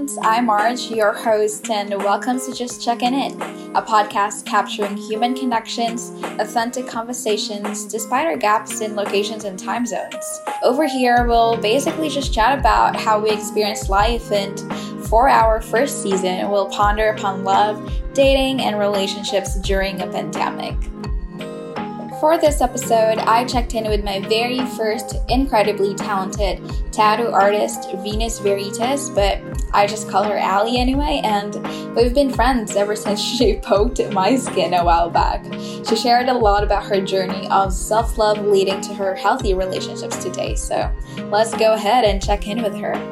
friends. I'm Marge, your host, and welcome to Just Checking In, a podcast capturing human connections, authentic conversations, despite our gaps in locations and time zones. Over here, we'll basically just chat about how we experience life, and for our first season, we'll ponder upon love, dating, and relationships during a pandemic. For this episode, I checked in with my very first incredibly talented tattoo artist, Venus Veritas, but I just call her Allie anyway, and we've been friends ever since she poked my skin a while back. She shared a lot about her journey of self-love leading to her healthy relationships today, so let's go ahead and check in with her.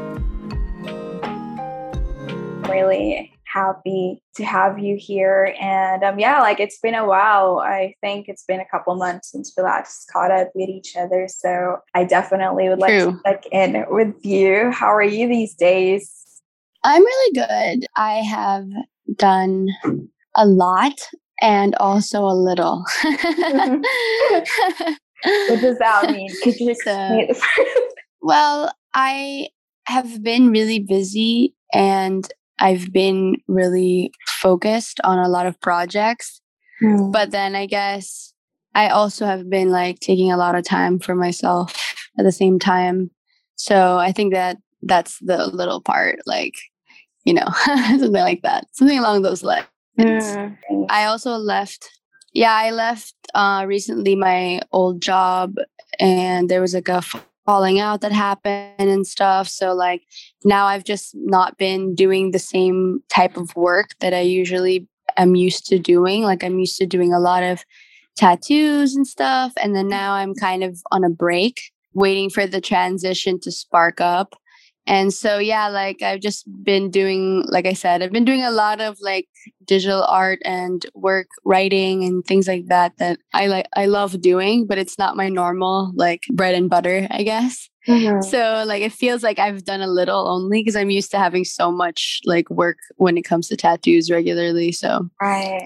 Really happy to have you here, and it's been a while. I think it's been a couple months since we last caught up with each other, so I definitely would like to check in with you. How are you these days? I'm really good. I have done a lot and also a little. What does that mean? Could you explain it? Well, I have been really busy and I've been really focused on a lot of projects. But then I guess I also have been taking a lot of time for myself at the same time. So I think that's the little part, something like that, something along those lines. I also left. Yeah, I left recently my old job, and there was a falling out that happened and stuff. So now I've just not been doing the same type of work that I usually am used to doing. I'm used to doing a lot of tattoos and stuff. And then now I'm kind of on a break, waiting for the transition to spark up. And so, I've just been doing, like I said, I've been doing a lot of digital art and work, writing and things like that I love doing, but it's not my normal bread and butter, I guess. Mm-hmm. So it feels like I've done a little only because I'm used to having so much work when it comes to tattoos regularly. So, right.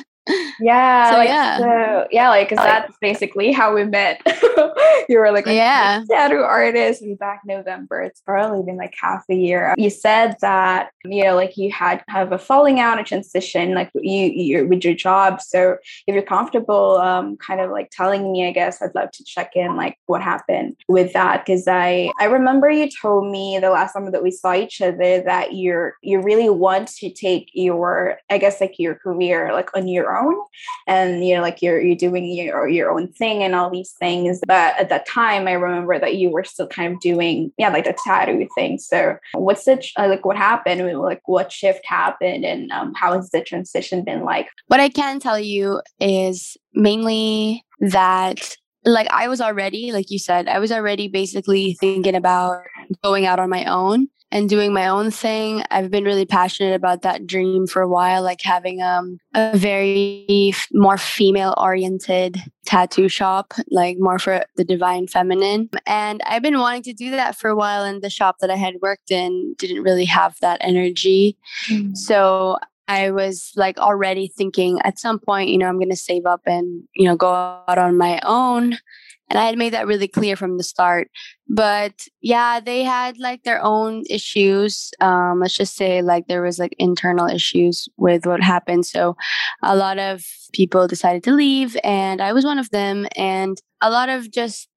That's basically how we met. You were a tattoo artist back November. It's probably been half a year. You said that you have a falling out, a transition, you with your job. So if you're comfortable, telling me, I guess I'd love to check in what happened with that, because I remember you told me the last time that we saw each other that you really want to take your your career on your own, and you're doing your own thing and all these things. But at that time I remember that you were still kind of doing the tattoo thing. So what's it what happened, what shift happened, and how has the transition been like? What I can tell you is mainly that I was already, like you said, I was already basically thinking about going out on my own and doing my own thing. I've been really passionate about that dream for a while, having a very more female-oriented tattoo shop, more for the divine feminine. And I've been wanting to do that for a while, and the shop that I had worked in didn't really have that energy. Mm-hmm. So I was already thinking at some point, I'm going to save up and, go out on my own. And I had made that really clear from the start. But they had their own issues. Let's just say there was internal issues with what happened. So a lot of people decided to leave, and I was one of them. And a lot of just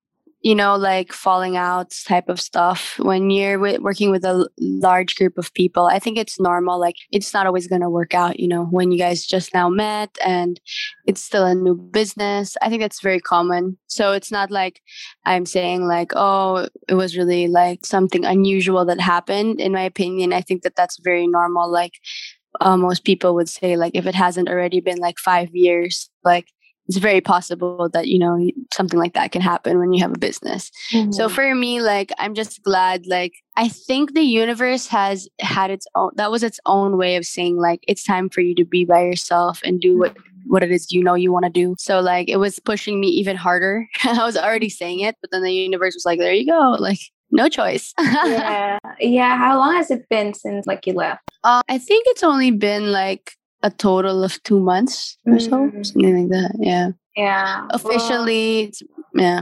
falling out type of stuff. When you're working with a large group of people, I think it's normal. It's not always going to work out, when you guys just now met and it's still a new business. I think that's very common. So it's not I'm saying oh, it was really something unusual that happened. In my opinion, I think that that's very normal. Most people would say if it hasn't already been 5 years, it's very possible that, something like that can happen when you have a business. Mm-hmm. So for me, I'm just glad, I think the universe has had its own way of saying, it's time for you to be by yourself and do what it is, you want to do. So it was pushing me even harder. I was already saying it, but then the universe was there you go. No choice. Yeah. How long has it been since you left? I think it's only been a total of 2 months or so, something like that. Yeah. Yeah. Officially, yeah.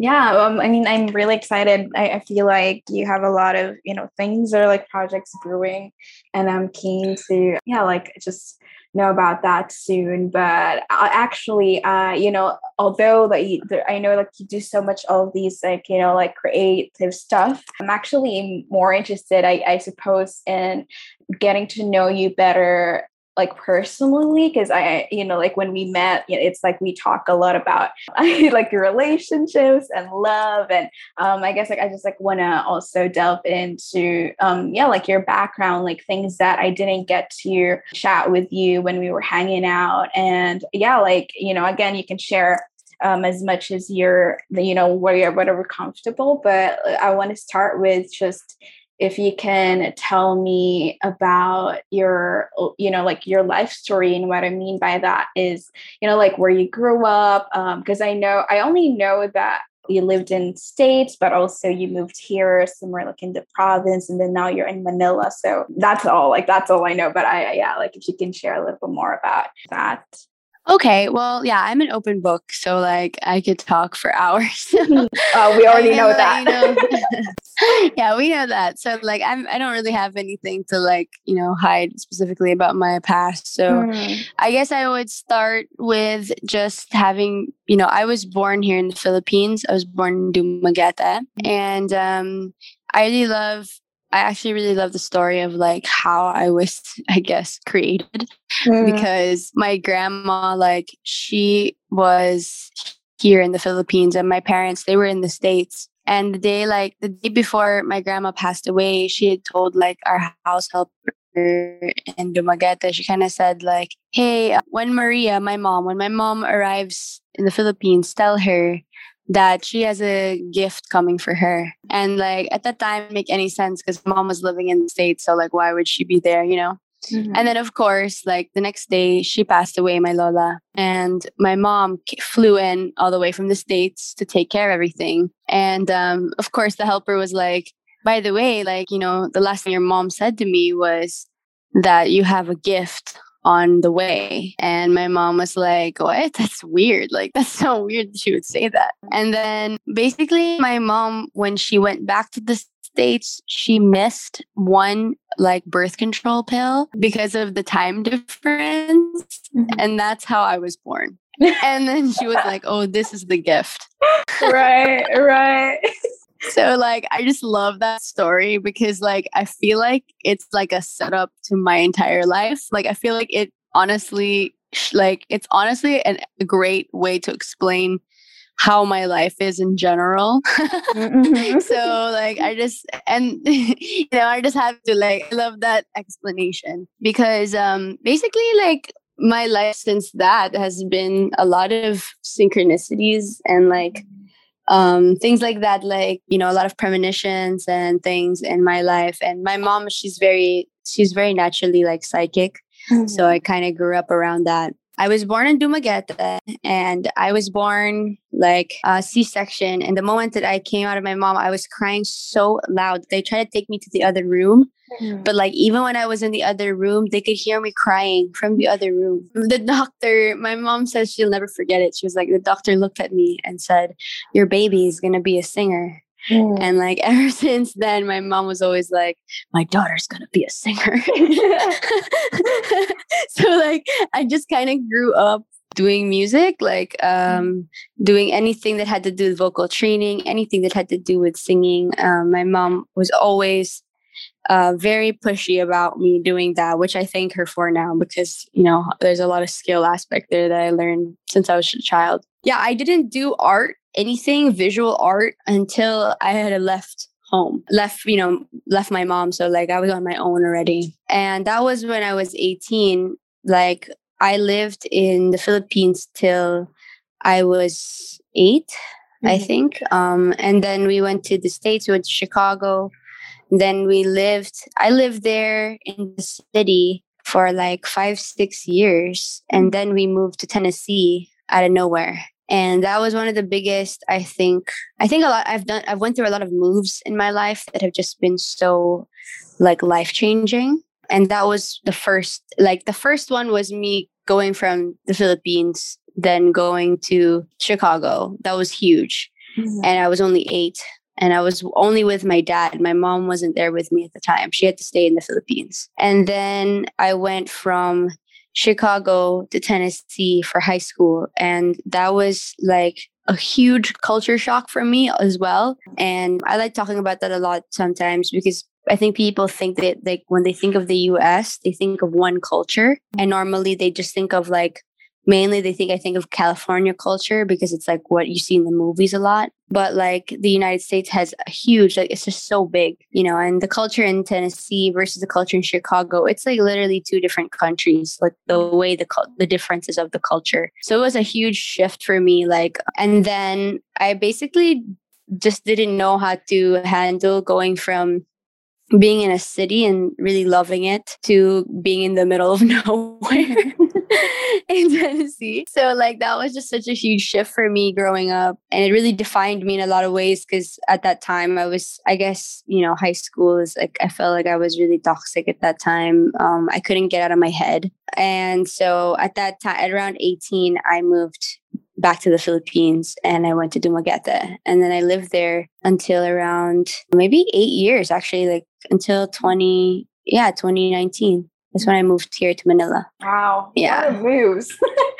Yeah, I mean, I'm really excited. I feel like you have a lot of, things or like projects brewing, and I'm keen to, yeah, like just know about that soon. But actually, although I know like you do so much of these like, like creative stuff, I'm actually more interested, I suppose, in getting to know you better like personally, because like when we met, it's like we talk a lot about like your relationships and love, and I guess like I just like want to also delve into like your background, like things that I didn't get to chat with you when we were hanging out. And yeah, like again, you can share as much as where you're whatever comfortable, but I want to start with just if you can tell me about your, like your life story. And what I mean by that is, like where you grew up. Because I only know that you lived in States, but also you moved here somewhere like in the province, and then now you're in Manila. So that's all I know. But yeah, like if you can share a little bit more about that. Okay, well, yeah, I'm an open book, so like I could talk for hours. We already know that. Yeah, we know that. So like I don't really have anything to like, hide specifically about my past. So I guess I would start with just having, I was born here in the Philippines. I was born in Dumaguete, and I actually really love the story of like how I was, I guess, created, because my grandma, like she was here in the Philippines, and my parents, they were in the States. And the day before my grandma passed away, she had told like our house helper in Dumaguete, she kind of said like, hey, when my mom arrives in the Philippines, tell her that she has a gift coming for her. And like at that time, it didn't make any sense because mom was living in the States. So like, why would she be there, And then of course, like the next day she passed away, my Lola. And my mom flew in all the way from the States to take care of everything. And of course the helper was like, by the way, like, the last thing your mom said to me was that you have a gift on the way. And my mom was like, what? That's weird. Like, that's so weird that she would say that. And then basically my mom, when she went back to the States, she missed one like birth control pill because of the time difference. And that's how I was born. And then she was like, oh, this is the gift. Right. So like I just love that story because like I feel like it's like a setup to my entire life. Like I feel like it's honestly a great way to explain how my life is in general. So like I just have to like I love that explanation because basically like my life since that has been a lot of synchronicities and like things like that, like a lot of premonitions and things in my life. And my mom, she's very naturally like psychic, so I kind of grew up around that. I was born in Dumaguete, and I was born like C-section. And the moment that I came out of my mom, I was crying so loud. They tried to take me to the other room, but like even when I was in the other room, they could hear me crying from the other room. The doctor, my mom says she'll never forget it. She was like, the doctor looked at me and said, your baby is gonna be a singer. And like ever since then, my mom was always like, my daughter's gonna be a singer. So like I just kind of grew up doing music, like doing anything that had to do with vocal training, anything that had to do with singing. My mom was always very pushy about me doing that, which I thank her for now because, there's a lot of skill aspect there that I learned since I was a child. Yeah, I didn't do anything visual art until I had left my mom. So like I was on my own already. And that was when I was 18. Like I lived in the Philippines till I was 8, I think. And then we went to the States, we went to Chicago. Then I lived there in the city for like 5-6 years. And then we moved to Tennessee out of nowhere. And that was one of the biggest, I think I've went through a lot of moves in my life that have just been so like life changing. And that was the first one was me going from the Philippines, then going to Chicago. That was huge. and I was only 8. And I was only with my dad. My mom wasn't there with me at the time. She had to stay in the Philippines. And then I went from Chicago to Tennessee for high school. And that was like a huge culture shock for me as well. And I like talking about that a lot sometimes because I think people think that like when they think of the US, they think of one culture. And normally they just think of like, mainly I think of California culture because it's like what you see in the movies a lot. But like the United States has a huge, like it's just so big, you know, and the culture in Tennessee versus the culture in Chicago, it's like literally two different countries, like the way the differences of the culture. So it was a huge shift for me. Like, and then I basically just didn't know how to handle going from being in a city and really loving it to being in the middle of nowhere in Tennessee. So like that was just such a huge shift for me growing up. And it really defined me in a lot of ways because at that time I guess, you know, high school is like, I felt like I was really toxic at that time. I couldn't get out of my head. And so at that time, at around 18, I moved back to the Philippines and I went to Dumaguete. And then I lived there until around maybe 8 years, actually, like until 2019. That's when I moved here to Manila. Wow. Yeah. A lot of moves.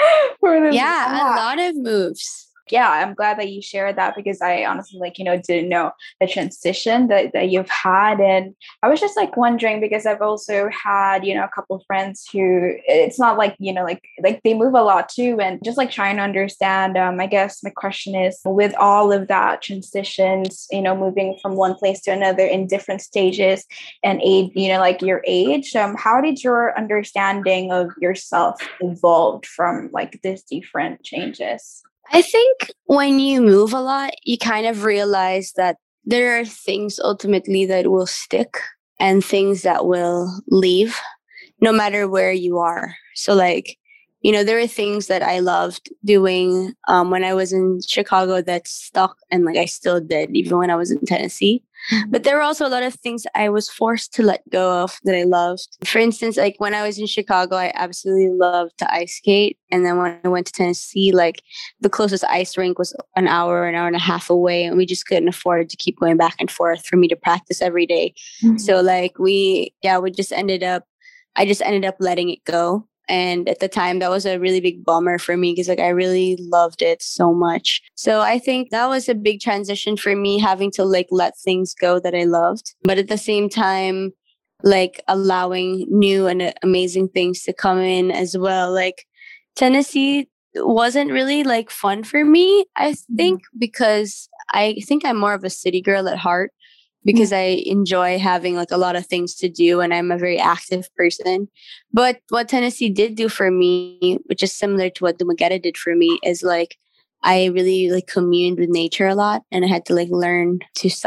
Yeah, a lot of moves. Yeah, I'm glad that you shared that because I honestly, like, you know, didn't know the transition that you've had. And I was just like wondering because I've also had, you know, a couple of friends who it's not like, you know, like they move a lot too. And just like trying to understand, I guess my question is with all of that transitions, you know, moving from one place to another in different stages and age, you know, like your age, how did your understanding of yourself evolve from like these different changes? I think when you move a lot, you kind of realize that there are things ultimately that will stick and things that will leave no matter where you are. So like, you know, there are things that I loved doing when I was in Chicago that stuck and like I still did even when I was in Tennessee. But there were also a lot of things I was forced to let go of that I loved. For instance, like when I was in Chicago, I absolutely loved to ice skate. And then when I went to Tennessee, like the closest ice rink was an hour and a half away. And we just couldn't afford to keep going back and forth for me to practice every day. So like I just ended up letting it go. And at the time, that was a really big bummer for me because like I really loved it so much. So I think that was a big transition for me, having to like let things go that I loved. But at the same time, like allowing new and amazing things to come in as well. Like Tennessee wasn't really like fun for me, I think, because I think I'm more of a city girl at heart. Because I enjoy having like a lot of things to do and I'm a very active person. But what Tennessee did do for me, which is similar to what Dumaguete did for me, is like I really like communed with nature a lot and I had to like learn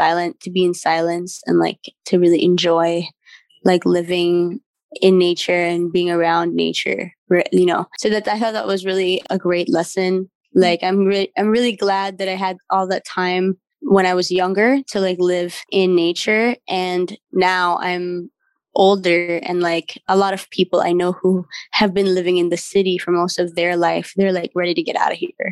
to be in silence and like to really enjoy like living in nature and being around nature, you know. So that I thought that was really a great lesson. Like I'm really glad that I had all that time when I was younger to like live in nature. And now I'm older and like a lot of people I know who have been living in the city for most of their life, they're like ready to get out of here.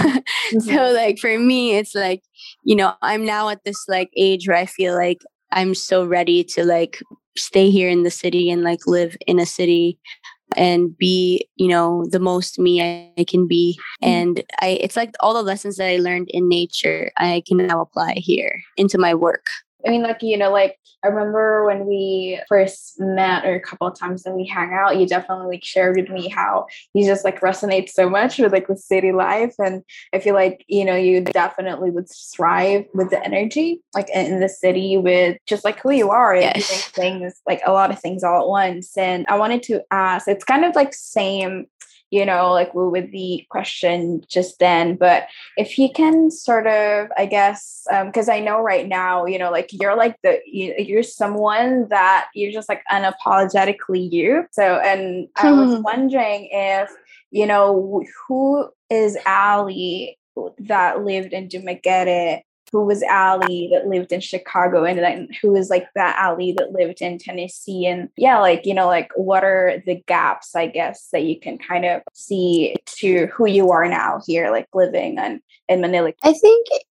So like for me, it's like, you know, I'm now at this like age where I feel like I'm so ready to like stay here in the city and like live in a city and be, you know, the most me I can be. And it's like all the lessons that I learned in nature, I can now apply here into my work. I mean, like, you know, like I remember when we first met or a couple of times that we hang out, you definitely like shared with me how you just like resonate so much with like the city life. And I feel like, you know, you definitely would thrive with the energy, like in the city with just like who you are and doing things, like a lot of things all at once. And I wanted to ask, it's kind of like same, you know, like with the question just then, but if you can sort of, I guess, because I know right now, you know, like you're like you're someone that you're just like unapologetically you. So, and I was wondering if, you know, who is Ali that lived in Dumaguete? Who was Ali that lived in Chicago, and then who was like that Ali that lived in Tennessee? And yeah, like, you know, like what are the gaps, I guess, that you can kind of see to who you are now here, like living in Manila? I think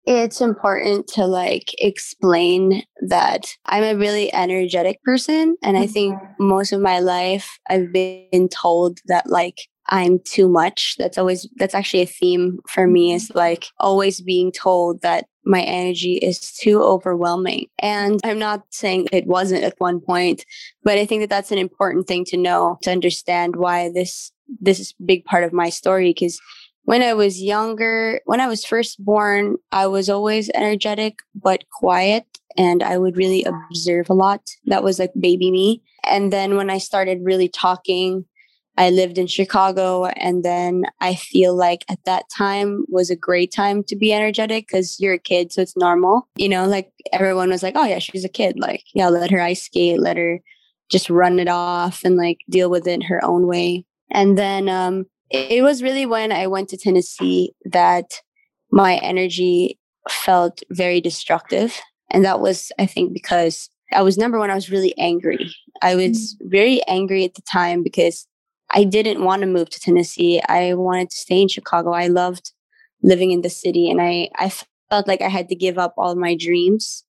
it's important to like explain that I'm a really energetic person. And I think most of my life I've been told that like I'm too much. That's actually a theme for me, is like always being told that my energy is too overwhelming. And I'm not saying it wasn't at one point, but I think that that's an important thing to know, to understand why this is a big part of my story. Because when I was younger, when I was first born, I was always energetic but quiet, and I would really observe a lot. That was like baby me. And then when I started really talking, I lived in Chicago, and then I feel like at that time was a great time to be energetic because you're a kid, so it's normal. You know, like everyone was like, oh yeah, she's a kid. Like, yeah, let her ice skate, let her just run it off and like deal with it in her own way. And then it was really when I went to Tennessee that my energy felt very destructive. And that was, I think, because I was number one, I was really angry. I was very angry at the time because I didn't want to move to Tennessee. I wanted to stay in Chicago. I loved living in the city, and I felt like I had to give up all my dreams.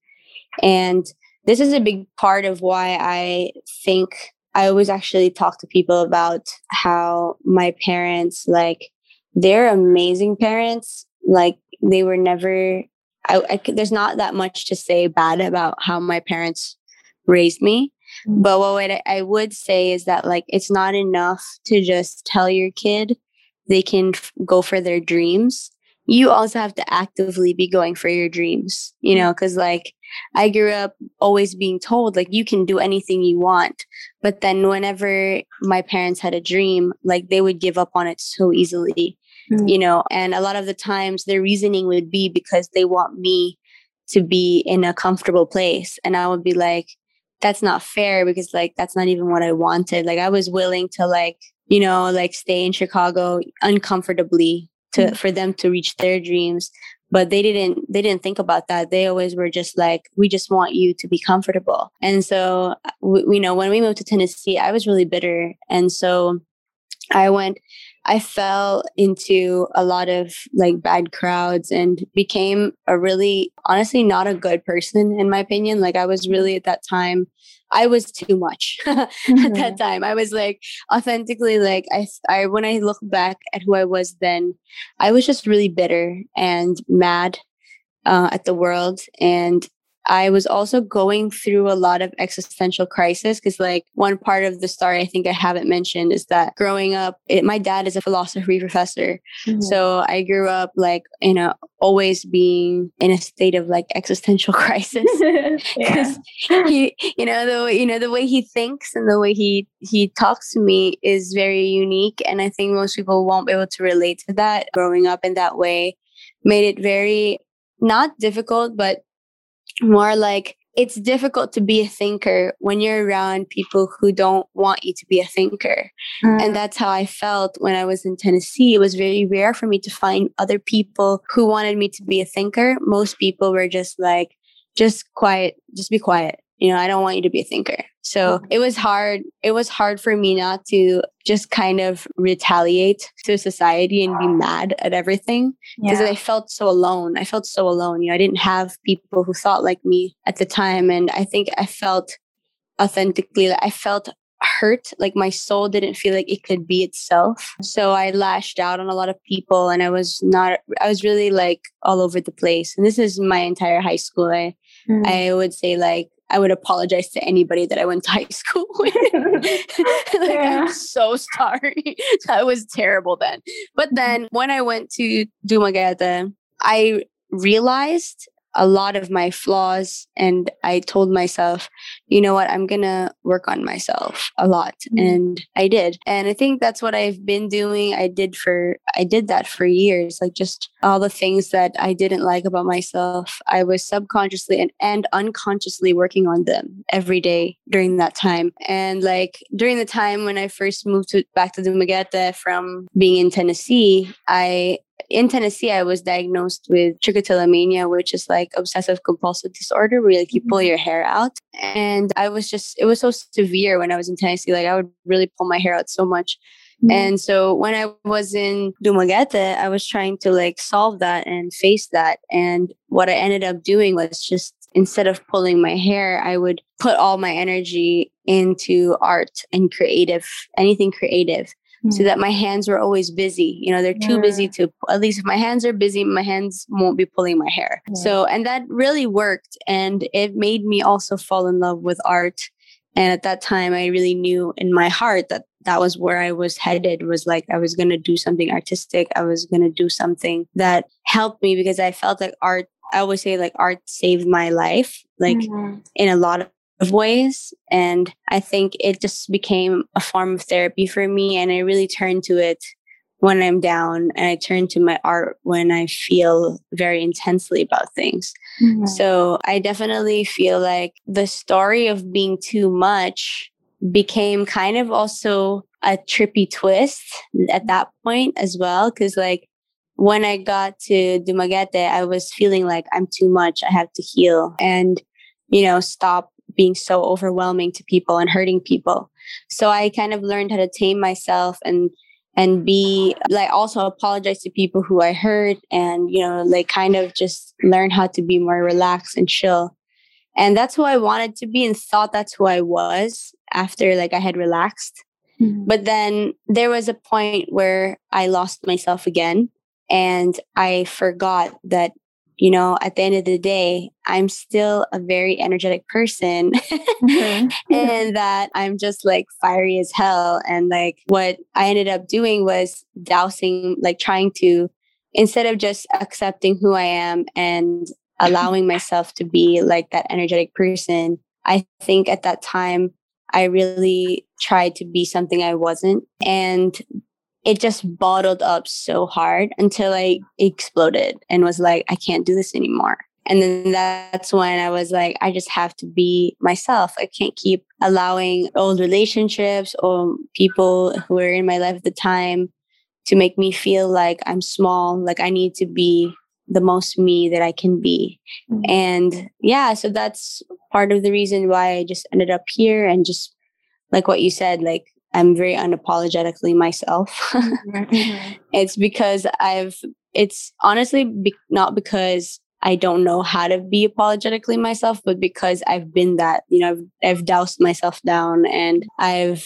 And this is a big part of why I think I always actually talk to people about how my parents, like, they're amazing parents. Like, they were never, there's not that much to say bad about how my parents raised me. But what I would say is that, like, it's not enough to just tell your kid they can go for their dreams. You also have to actively be going for your dreams, you know, because like I grew up always being told, like, you can do anything you want. But then whenever my parents had a dream, like, they would give up on it so easily, you know, and a lot of the times their reasoning would be because they want me to be in a comfortable place. And I would be like, that's not fair, because like that's not even what I wanted. Like, I was willing to, like, you know, like stay in Chicago uncomfortably for them to reach their dreams. But they didn't think about that. They always were just like, we just want you to be comfortable. And so you know, when we moved to Tennessee, I was really bitter. And so I fell into a lot of like bad crowds and became a really, honestly, not a good person, in my opinion. Like, I was really, at that time, I was too much. At that time, I was like, authentically, like, I when I look back at who I was then, I was just really bitter and mad at the world. And I was also going through a lot of existential crisis, because like one part of the story I think I haven't mentioned is that growing up, my dad is a philosophy professor. So I grew up like, you know, always being in a state of like existential crisis, because he, the way he thinks and the way he talks to me is very unique. And I think most people won't be able to relate to that. Growing up in that way made it very, not difficult, but more like, it's difficult to be a thinker when you're around people who don't want you to be a thinker. And that's how I felt when I was in Tennessee. It was very rare for me to find other people who wanted me to be a thinker. Most people were just like, just quiet, just be quiet. You know, I don't want you to be a thinker. So it was hard. It was hard for me not to just kind of retaliate to society and be mad at everything, because I felt so alone. I felt so alone. You know, I didn't have people who thought like me at the time. And I think I felt authentically, I felt hurt. Like, my soul didn't feel like it could be itself. So I lashed out on a lot of people, and I was really like all over the place. And this is my entire high school. I would say, like, I would apologize to anybody that I went to high school with. I'm so sorry. I was terrible then. But then when I went to Dumaguete, I realized a lot of my flaws, and I told myself, you know what, I'm going to work on myself a lot. And I did. And I think that's what I've been doing. I did that for years, like just all the things that I didn't like about myself. I was subconsciously and unconsciously working on them every day during that time. And like during the time when I first moved back to Dumaguete from being in Tennessee, in Tennessee, I was diagnosed with trichotillomania, which is like obsessive compulsive disorder, where like you pull your hair out. And it was so severe when I was in Tennessee. Like, I would really pull my hair out so much. And so when I was in Dumaguete, I was trying to like solve that and face that. And what I ended up doing was just instead of pulling my hair, I would put all my energy into art and anything creative. So that my hands were always busy. You know, they're too busy to, at least if my hands are busy, my hands won't be pulling my hair. So, and that really worked. And it made me also fall in love with art. And at that time, I really knew in my heart that that was where I was headed, was like, I was going to do something artistic. I was going to do something that helped me, because I felt like art, I always say like art saved my life, like in a lot of ways. And I think it just became a form of therapy for me. And I really turn to it when I'm down, and I turn to my art when I feel very intensely about things. So I definitely feel like the story of being too much became kind of also a trippy twist at that point as well. Because like when I got to Dumaguete, I was feeling like I'm too much. I have to heal and, you know, stop being so overwhelming to people and hurting people. So I kind of learned how to tame myself and be like, also apologize to people who I hurt, and, you know, like kind of just learn how to be more relaxed and chill. And that's who I wanted to be and thought that's who I was after like I had relaxed. But then there was a point where I lost myself again, and I forgot that, you know, at the end of the day, I'm still a very energetic person and that I'm just like fiery as hell. And like what I ended up doing was dousing, like trying to, instead of just accepting who I am and allowing myself to be like that energetic person, I think at that time, I really tried to be something I wasn't. And it just bottled up so hard until I exploded and was like, I can't do this anymore. And then that's when I was like, I just have to be myself. I can't keep allowing old relationships or people who were in my life at the time to make me feel like I'm small. Like I need to be the most me that I can be. And yeah, so that's part of the reason why I just ended up here. And just like what you said, like I'm very unapologetically myself. It's because it's honestly not because I don't know how to be apologetically myself, but because I've been that, you know, I've doused myself down, and I've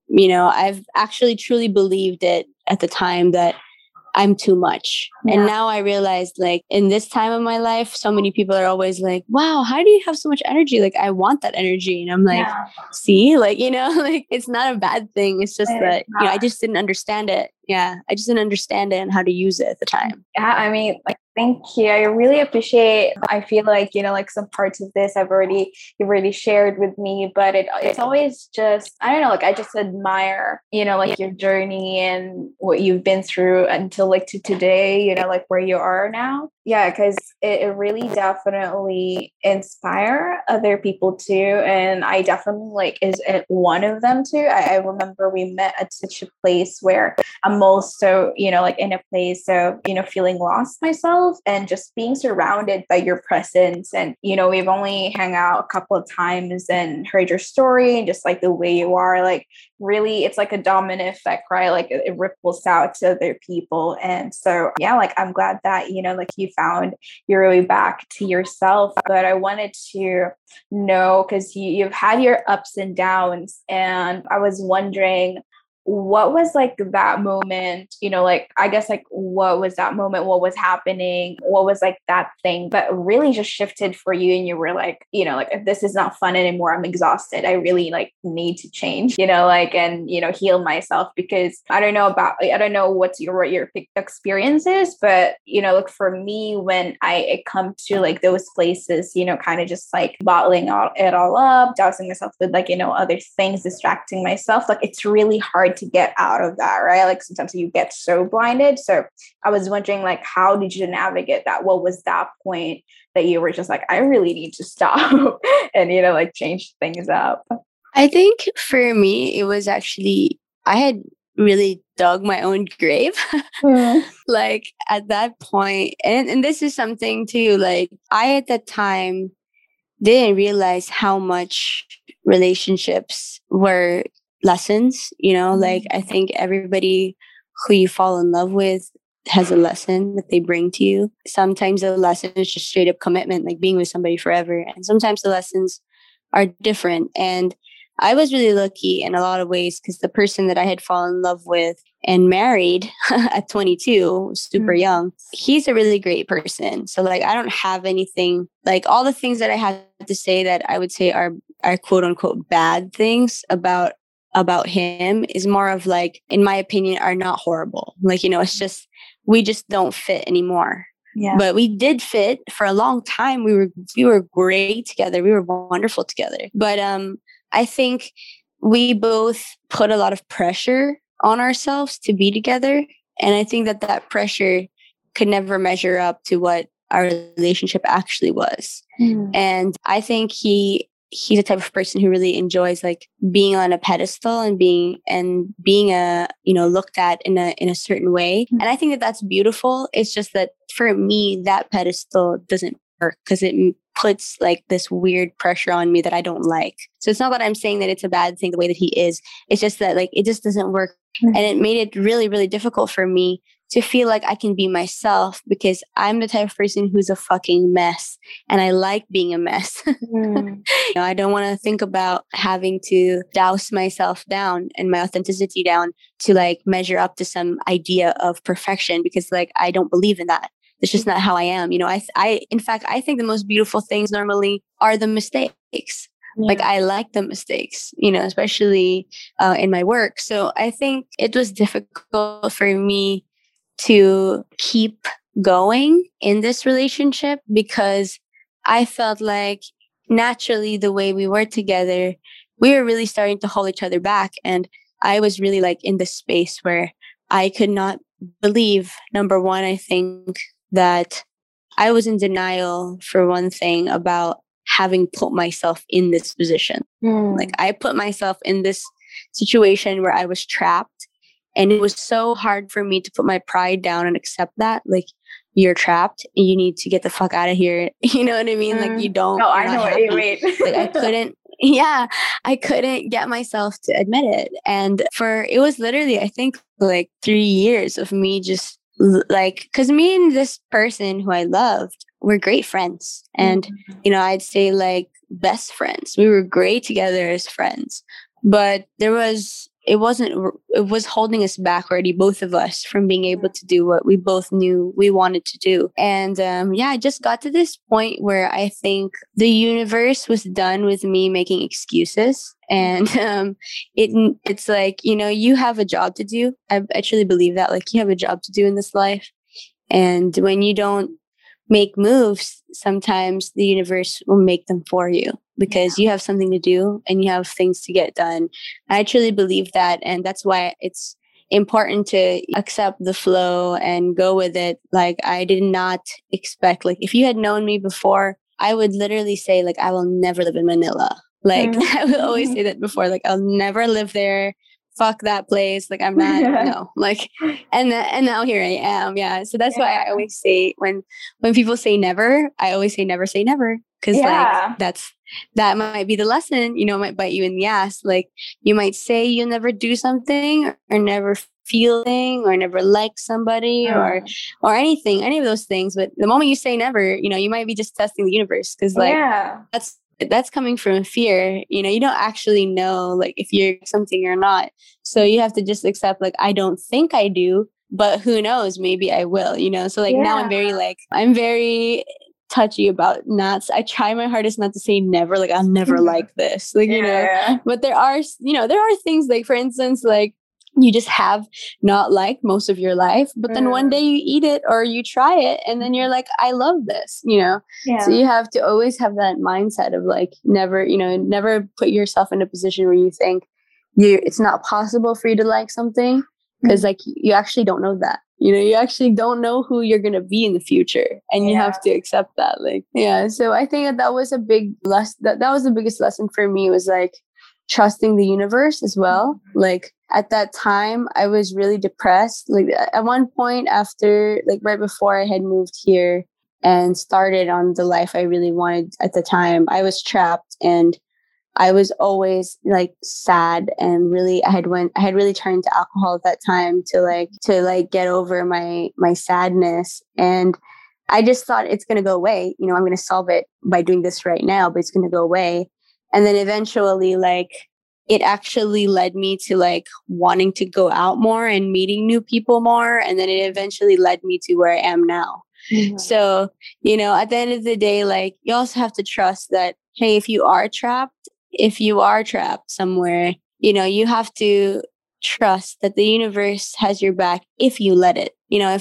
actually truly believed it at the time that I'm too much. Yeah. And now I realized, like, in this time of my life, so many people are always like, wow, how do you have so much energy? Like, I want that energy. And I'm like, see, like, you know, like, it's not a bad thing. It's just that, you know, I just didn't understand it. Yeah. I just didn't understand it and how to use it at the time. Yeah. I mean, like, thank you. I really appreciate, I feel like, you know, like some parts of this you've already shared with me, but it's always just, I don't know, like I just admire, you know, like your journey and what you've been through until like to today, you know, like where you are now. Yeah, because it really definitely inspire other people too. And I definitely like is one of them too. I remember we met at such a place where I'm also, you know, like in a place of, you know, feeling lost myself and just being surrounded by your presence. And, you know, we've only hung out a couple of times and heard your story and just like the way you are, like really, it's like a domino effect, right? Like it ripples out to other people. And so, yeah, like I'm glad that, you know, like you found your way back to yourself. But I wanted to know, because you've had your ups and downs, and I was wondering, what was like that moment, you know, like, I guess like, what was that moment? What was happening? What was like that thing that really just shifted for you? And you were like, you know, like, if this is not fun anymore, I'm exhausted. I really like need to change, you know, like, and, you know, heal myself, because I don't know what your experience is, but, you know, like for me, when I come to like those places, you know, kind of just like bottling it all up, dousing myself with like, you know, other things, distracting myself, like it's really hard to get out of that, right? Like sometimes you get so blinded. So I was wondering, like, how did you navigate that? What was that point that you were just like, I really need to stop and, you know, like change things up? I think for me, it was actually, I had really dug my own grave. Like at that point, and this is something too, like I at that time didn't realize how much relationships were lessons, like I think everybody who you fall in love with has a lesson that they bring to you. Sometimes the lesson is just straight up commitment, like being with somebody forever. And sometimes the lessons are different. And I was really lucky in a lot of ways because the person that I had fallen in love with and married at 22, super young, he's a really great person. So like, I don't have anything, like all the things that I have to say that I would say are quote unquote bad things about him is more of like, in my opinion, are not horrible. Like, it's just, we just don't fit anymore. Yeah. But we did fit for a long time. We were great together. We were wonderful together. But I think we both put a lot of pressure on ourselves to be together. And I think that pressure could never measure up to what our relationship actually was. And I think he's the type of person who really enjoys like being on a pedestal and being a, looked at in a certain way. And I think that that's beautiful. It's just that for me, that pedestal doesn't work because it puts like this weird pressure on me that I don't like. So it's not that I'm saying that it's a bad thing the way that he is. It's just that like, it just doesn't work. And it made it really, really difficult for me to feel like I can be myself because I'm the type of person who's a fucking mess and I like being a mess. I don't want to think about having to douse myself down and my authenticity down to like measure up to some idea of perfection because like I don't believe in that. It's just not how I am. In fact, I think the most beautiful things normally are the mistakes. Yeah. Like I like the mistakes, especially in my work. So I think it was difficult for me to keep going in this relationship because I felt like naturally the way we were together, we were really starting to hold each other back. And I was really like in the space where I could not believe, number one, I think that I was in denial for one thing about having put myself in this position. Like I put myself in this situation where I was trapped and it was so hard for me to put my pride down and accept that like you're trapped and you need to get the fuck out of here. You know what I mean? Like you don't. No, I know what you mean. Like I couldn't get myself to admit it. And it was literally, I think like 3 years of me just like, cause me and this person who I loved, we're great friends. And, I'd say like best friends. We were great together as friends, but it was holding us back already, both of us, from being able to do what we both knew we wanted to do. And I just got to this point where I think the universe was done with me making excuses. And it's like, you have a job to do. I truly believe that, like, you have a job to do in this life. And when you don't make moves, sometimes the universe will make them for you because you have something to do and you have things to get done. I truly believe that. And that's why it's important to accept the flow and go with it. Like I did not expect, like if you had known me before, I would literally say like, I will never live in Manila. Like I would always say that before, like I'll never live there. Fuck that place. Like I'm not, no, like, and now here I am. Yeah. So that's why I always say when people say never, I always say never say never. Cause like that might be the lesson, it might bite you in the ass. Like you might say you'll never do something or never feel thing or never like somebody or anything, any of those things. But the moment you say never, you might be just testing the universe. Cause like that's coming from fear. You don't actually know like if you're something or not. So you have to just accept like, I don't think I do, but who knows, maybe I will, So like now I'm very touchy about I try my hardest not to say never, like I'll never like this, like, but there are things like, for instance, like you just have not liked most of your life, but then one day you eat it or you try it and then you're like, I love this, So you have to always have that mindset of like, never put yourself in a position where you think it's not possible for you to like something. Because like you actually don't know that, you actually don't know who you're going to be in the future and you have to accept that. Like, so I think that was a big lesson. That was the biggest lesson for me, was like trusting the universe as well. Like at that time I was really depressed. Like at one point after, like right before I had moved here and started on the life I really wanted at the time, I was trapped and I was always like sad and really I had really turned to alcohol at that time to get over my sadness. And I just thought it's going to go away. I'm going to solve it by doing this right now, but it's going to go away. And then eventually, like, it actually led me to like wanting to go out more and meeting new people more. And then it eventually led me to where I am now. Mm-hmm. So, at the end of the day, like, you also have to trust that, hey, if you are trapped somewhere, you have to trust that the universe has your back if you let it.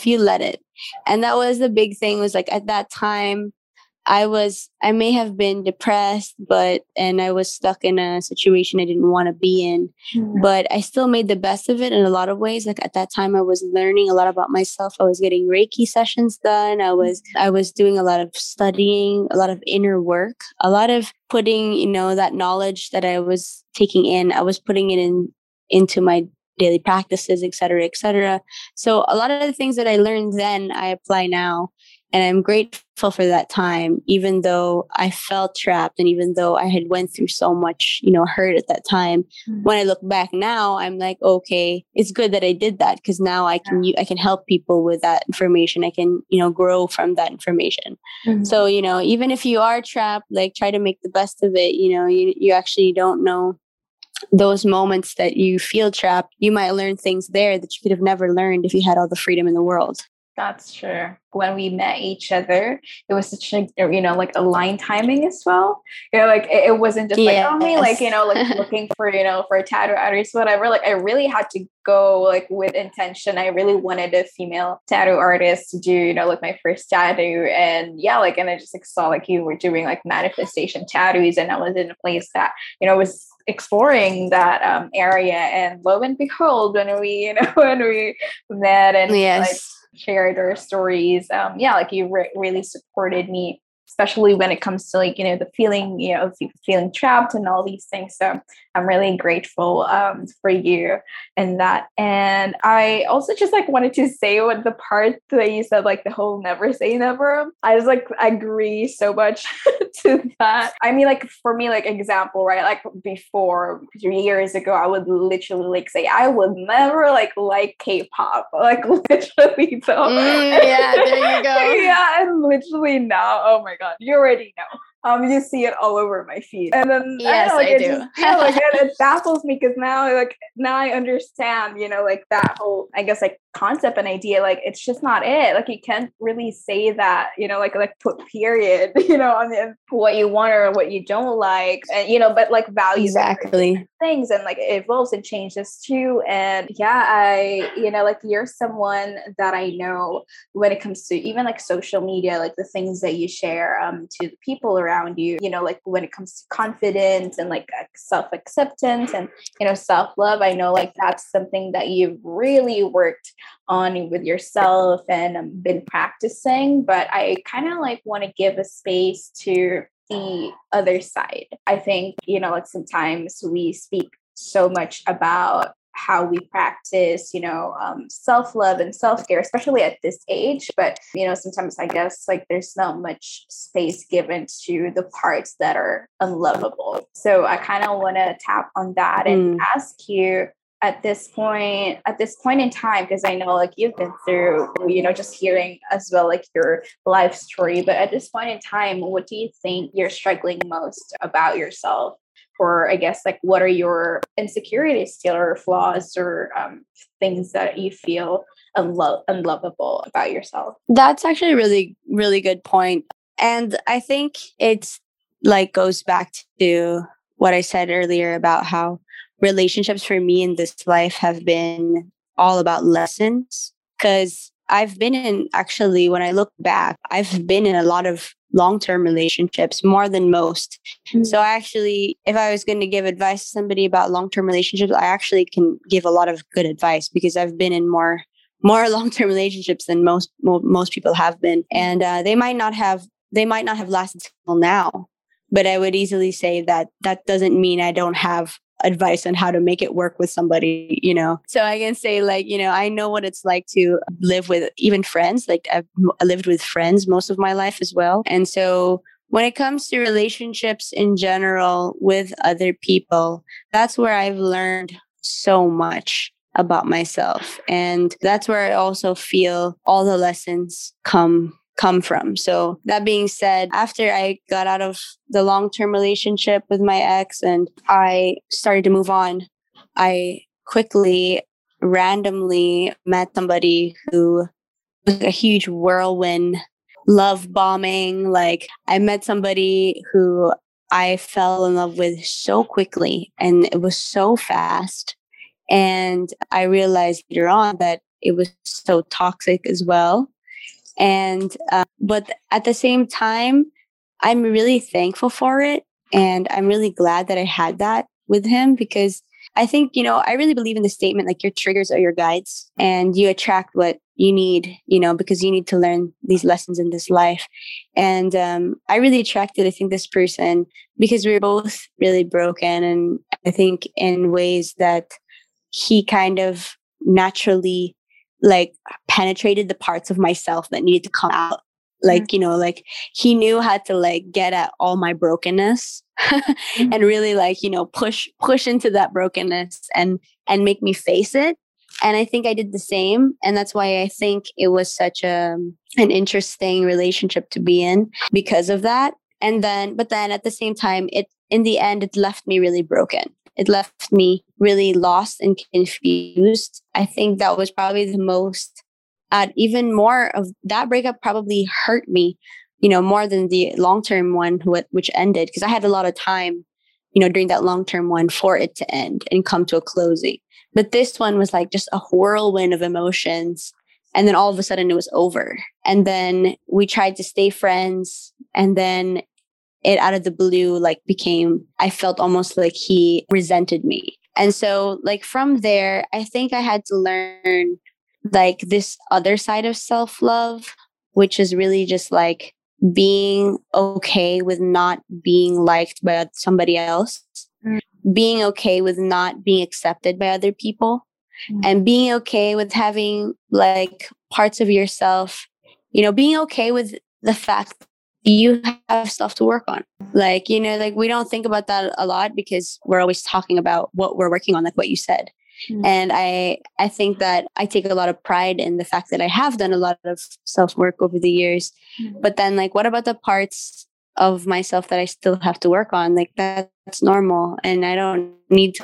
And that was the big thing, was like at that time I may have been depressed, and I was stuck in a situation I didn't want to be in, but I still made the best of it in a lot of ways. Like at that time I was learning a lot about myself. I was getting Reiki sessions done. I was doing a lot of studying, a lot of inner work, a lot of putting, that knowledge that I was taking in, I was putting it into my daily practices, et cetera, et cetera. So a lot of the things that I learned then, I apply now. And I'm grateful for that time, even though I felt trapped and even though I had went through so much, hurt at that time. When I look back now, I'm like, okay, it's good that I did that, because now I can help people with that information. I can, grow from that information. So, even if you are trapped, like, try to make the best of it. You actually don't know those moments that you feel trapped. You might learn things there that you could have never learned if you had all the freedom in the world. That's true. When we met each other, it was such a, like aligned timing as well. Like it wasn't just like, oh, me, like, like looking for, for a tattoo artist, whatever. Like I really had to go like with intention. I really wanted a female tattoo artist to do, like my first tattoo. And and I just like saw like you were doing like manifestation tattoos, and I was in a place that, was exploring that area. And lo and behold, when we met and like shared our stories, like you really supported me, especially when it comes to like, the feeling, of feeling trapped and all these things. So I'm really grateful for you and that. And I also just like wanted to say what the part that you said, like the whole never say never. I just like agree so much to that. I mean, like for me, like example, right? Like before 3 years ago, I would literally like say I would never like K-pop, like literally. So yeah, there you go. Yeah, and literally now, oh my God, you already know. You see it all over my feed, and then yes, I do. It baffles me because now I understand, like that whole, I guess, like concept and idea. Like it's just not it. Like you can't really say that, like put period, on what you want or what you don't like, and but like values exactly things, and like it evolves and changes too. And I, like you're someone that I know when it comes to even like social media, like the things that you share to the people around you, like when it comes to confidence and like self-acceptance and, self-love. I know like that's something that you've really worked on with yourself and been practicing, but I kind of like want to give a space to the other side. I think, like sometimes we speak so much about how we practice, self-love and self-care, especially at this age. But, sometimes I guess like there's not much space given to the parts that are unlovable. So I kind of want to tap on that and ask you at this point in time, because I know like you've been through, just hearing as well, like your life story, but at this point in time, what do you think you're struggling most about yourself? Or I guess like what are your insecurities still, or flaws, or things that you feel unlovable about yourself? That's actually a really, really good point. And I think it's like goes back to what I said earlier about how relationships for me in this life have been all about lessons. Because I've been in, actually, when I look back, I've been in a lot of long-term relationships, more than most. So I actually, if I was going to give advice to somebody about long-term relationships, I actually can give a lot of good advice, because I've been in more long-term relationships than most people have been. And they might not have lasted till now, but I would easily say that doesn't mean I don't have advice on how to make it work with somebody, So I can say like, I know what it's like to live with even friends. Like I've lived with friends most of my life as well. And so when it comes to relationships in general with other people, that's where I've learned so much about myself. And that's where I also feel all the lessons come from. So that being said, after I got out of the long-term relationship with my ex and I started to move on, I quickly randomly met somebody who was a huge whirlwind, love bombing. Like, I met somebody who I fell in love with so quickly, and it was so fast. And I realized later on that it was so toxic as well. And but at the same time, I'm really thankful for it, and I'm really glad that I had that with him, because I think, I really believe in the statement, like, your triggers are your guides, and you attract what you need, because you need to learn these lessons in this life. And I really attracted, I think, this person because we were both really broken, and I think in ways that he kind of naturally, like, penetrated the parts of myself that needed to come out. Like, like, he knew how to, like, get at all my brokenness and really, like, push into that brokenness and make me face it. And I think I did the same. And that's why I think it was such an interesting relationship to be in because of that. But then at the same time, in the end, it left me really broken. It left me really lost and confused. I think that was probably the most, even more of that breakup probably hurt me, more than the long-term one, which ended, because I had a lot of time, during that long-term one for it to end and come to a closing. But this one was like just a whirlwind of emotions. And then all of a sudden it was over. And then we tried to stay friends. And then it out of the blue, like, I felt almost like he resented me. And so, like, from there, I think I had to learn, like, this other side of self-love, which is really just like being okay with not being liked by somebody else, being okay with not being accepted by other people, and being okay with having, like, parts of yourself, being okay with the fact you have stuff to work on. Like, like, we don't think about that a lot because we're always talking about what we're working on, like what you said. And I think that I take a lot of pride in the fact that I have done a lot of self-work over the years. But then, like, what about the parts of myself that I still have to work on? Like, that's normal. And I don't need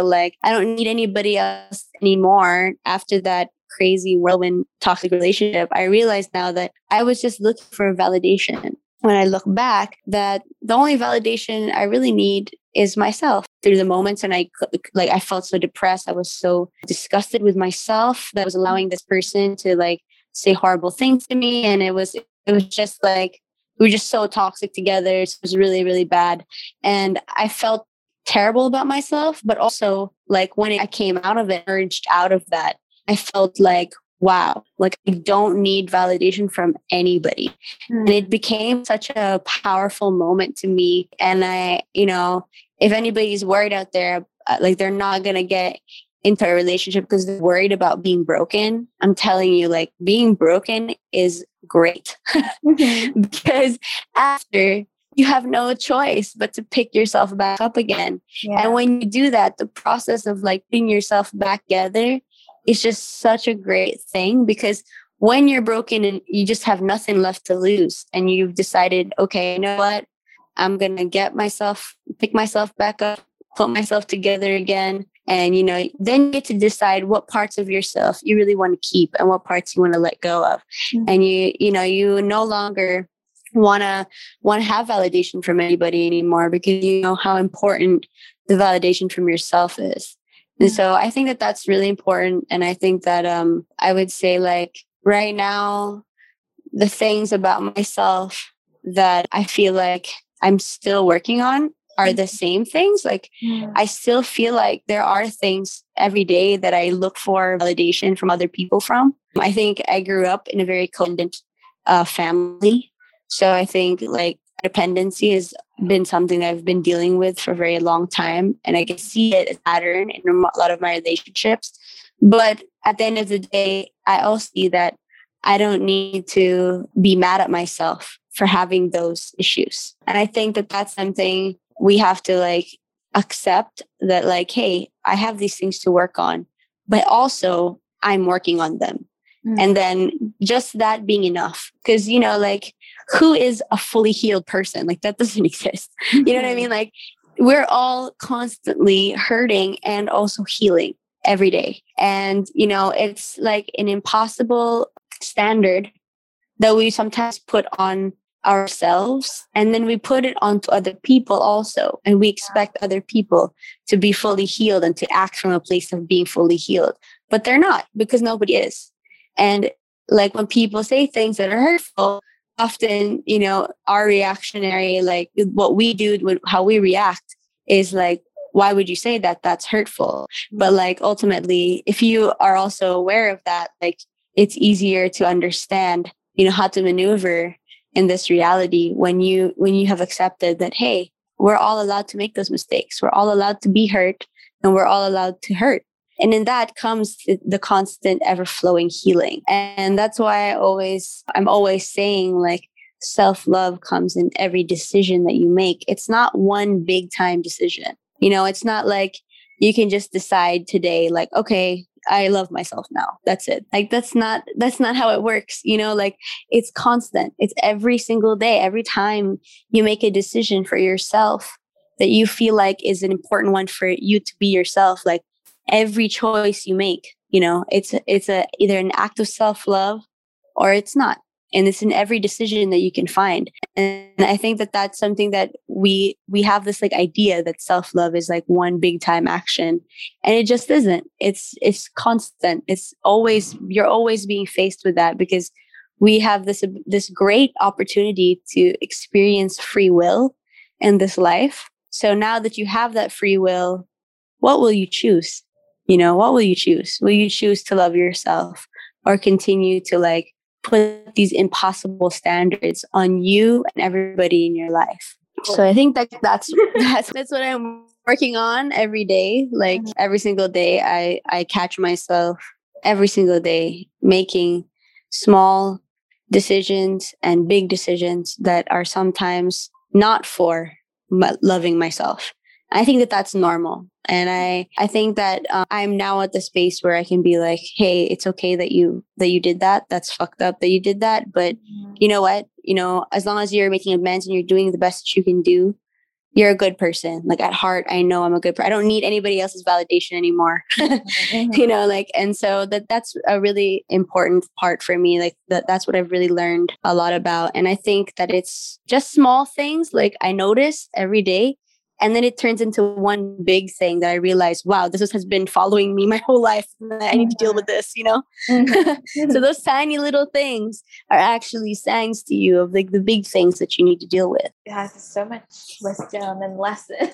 anybody else anymore. After that crazy whirlwind toxic relationship, I realize now that I was just looking for validation. When I look back, that the only validation I really need is myself. Through the moments and I felt so depressed, I was so disgusted with myself that I was allowing this person to, like, say horrible things to me. And it was just like, we were just so toxic together. It was really, really bad. And I felt terrible about myself, but also, like, when I came out of it, urged out of that, I felt like, wow, like, I don't need validation from anybody. And it became such a powerful moment to me. And I, if anybody's worried out there, like, they're not going to get into a relationship because they're worried about being broken, I'm telling you, like, being broken is great. Because after, you have no choice but to pick yourself back up again. Yeah. And when you do that, the process of, like, putting yourself back together, it's just such a great thing, because when you're broken and you just have nothing left to lose and you've decided, okay, you know what? I'm going to pick myself back up, put myself together again. And, then you get to decide what parts of yourself you really want to keep and what parts you want to let go of. And you no longer want to have validation from anybody anymore, because you know how important the validation from yourself is. And so I think that that's really important. And I think that I would say, like, right now, the things about myself that I feel like I'm still working on are the same things. Like, I still feel like there are things every day that I look for validation from other people from. I think I grew up in a very codependent family. So I think, like, dependency has been something that I've been dealing with for a very long time. And I can see it as a pattern in a lot of my relationships. But at the end of the day, I also see that I don't need to be mad at myself for having those issues. And I think that that's something we have to like accept, that like, hey, I have these things to work on, but also I'm working on them. And then just that being enough. Because, you know, like, who is a fully healed person? Like, that doesn't exist. You know what I mean? Like, we're all constantly hurting and also healing every day. And, you know, it's like an impossible standard that we sometimes put on ourselves, and then we put it onto other people also. And we expect other people to be fully healed and to act from a place of being fully healed. But they're not, because nobody is. And like, when people say things that are hurtful, often, you know, our reactionary, like what we do, how we react is like, why would you say that? That's hurtful. But like, ultimately, if you are also aware of that, like, it's easier to understand, you know, how to maneuver in this reality when you have accepted that, hey, we're all allowed to make those mistakes. We're all allowed to be hurt, and we're all allowed to hurt. And in that comes the constant ever flowing healing. And that's why I'm always saying, like, self-love comes in every decision that you make. It's not one big time decision. You know, it's not like you can just decide today, like, okay, I love myself now. That's it. Like, that's not how it works. You know, like, it's constant. It's every single day. Every time you make a decision for yourself that you feel like is an important one for you to be yourself, like, every choice you make, you know, it's either an act of self-love or it's not. And it's in every decision that you can find. And I think that that's something that we have this like idea that self-love is like one big time action, and it just isn't. It's constant. It's always, you're always being faced with that, because we have this great opportunity to experience free will in this life. So now that you have that free will, what will you choose? You know, what will you choose? Will you choose to love yourself, or continue to like put these impossible standards on you and everybody in your life? So I think that's what I'm working on every day. Like, every single day, I catch myself every single day making small decisions and big decisions that are sometimes not for loving myself. I think that that's normal. And I think that I'm now at the space where I can be like, hey, it's okay that you did that. That's fucked up that you did that. But you know what? You know, as long as you're making amends and you're doing the best that you can do, you're a good person. Like, at heart, I know I'm a good person. I don't need anybody else's validation anymore. You know, like, and so that's a really important part for me. Like, that's what I've really learned a lot about. And I think that it's just small things like I notice every day. And then it turns into one big thing that I realize, wow, this has been following me my whole life. I need to deal with this, you know? So those tiny little things are actually signs to you of like the big things that you need to deal with. It has so much wisdom and lessons.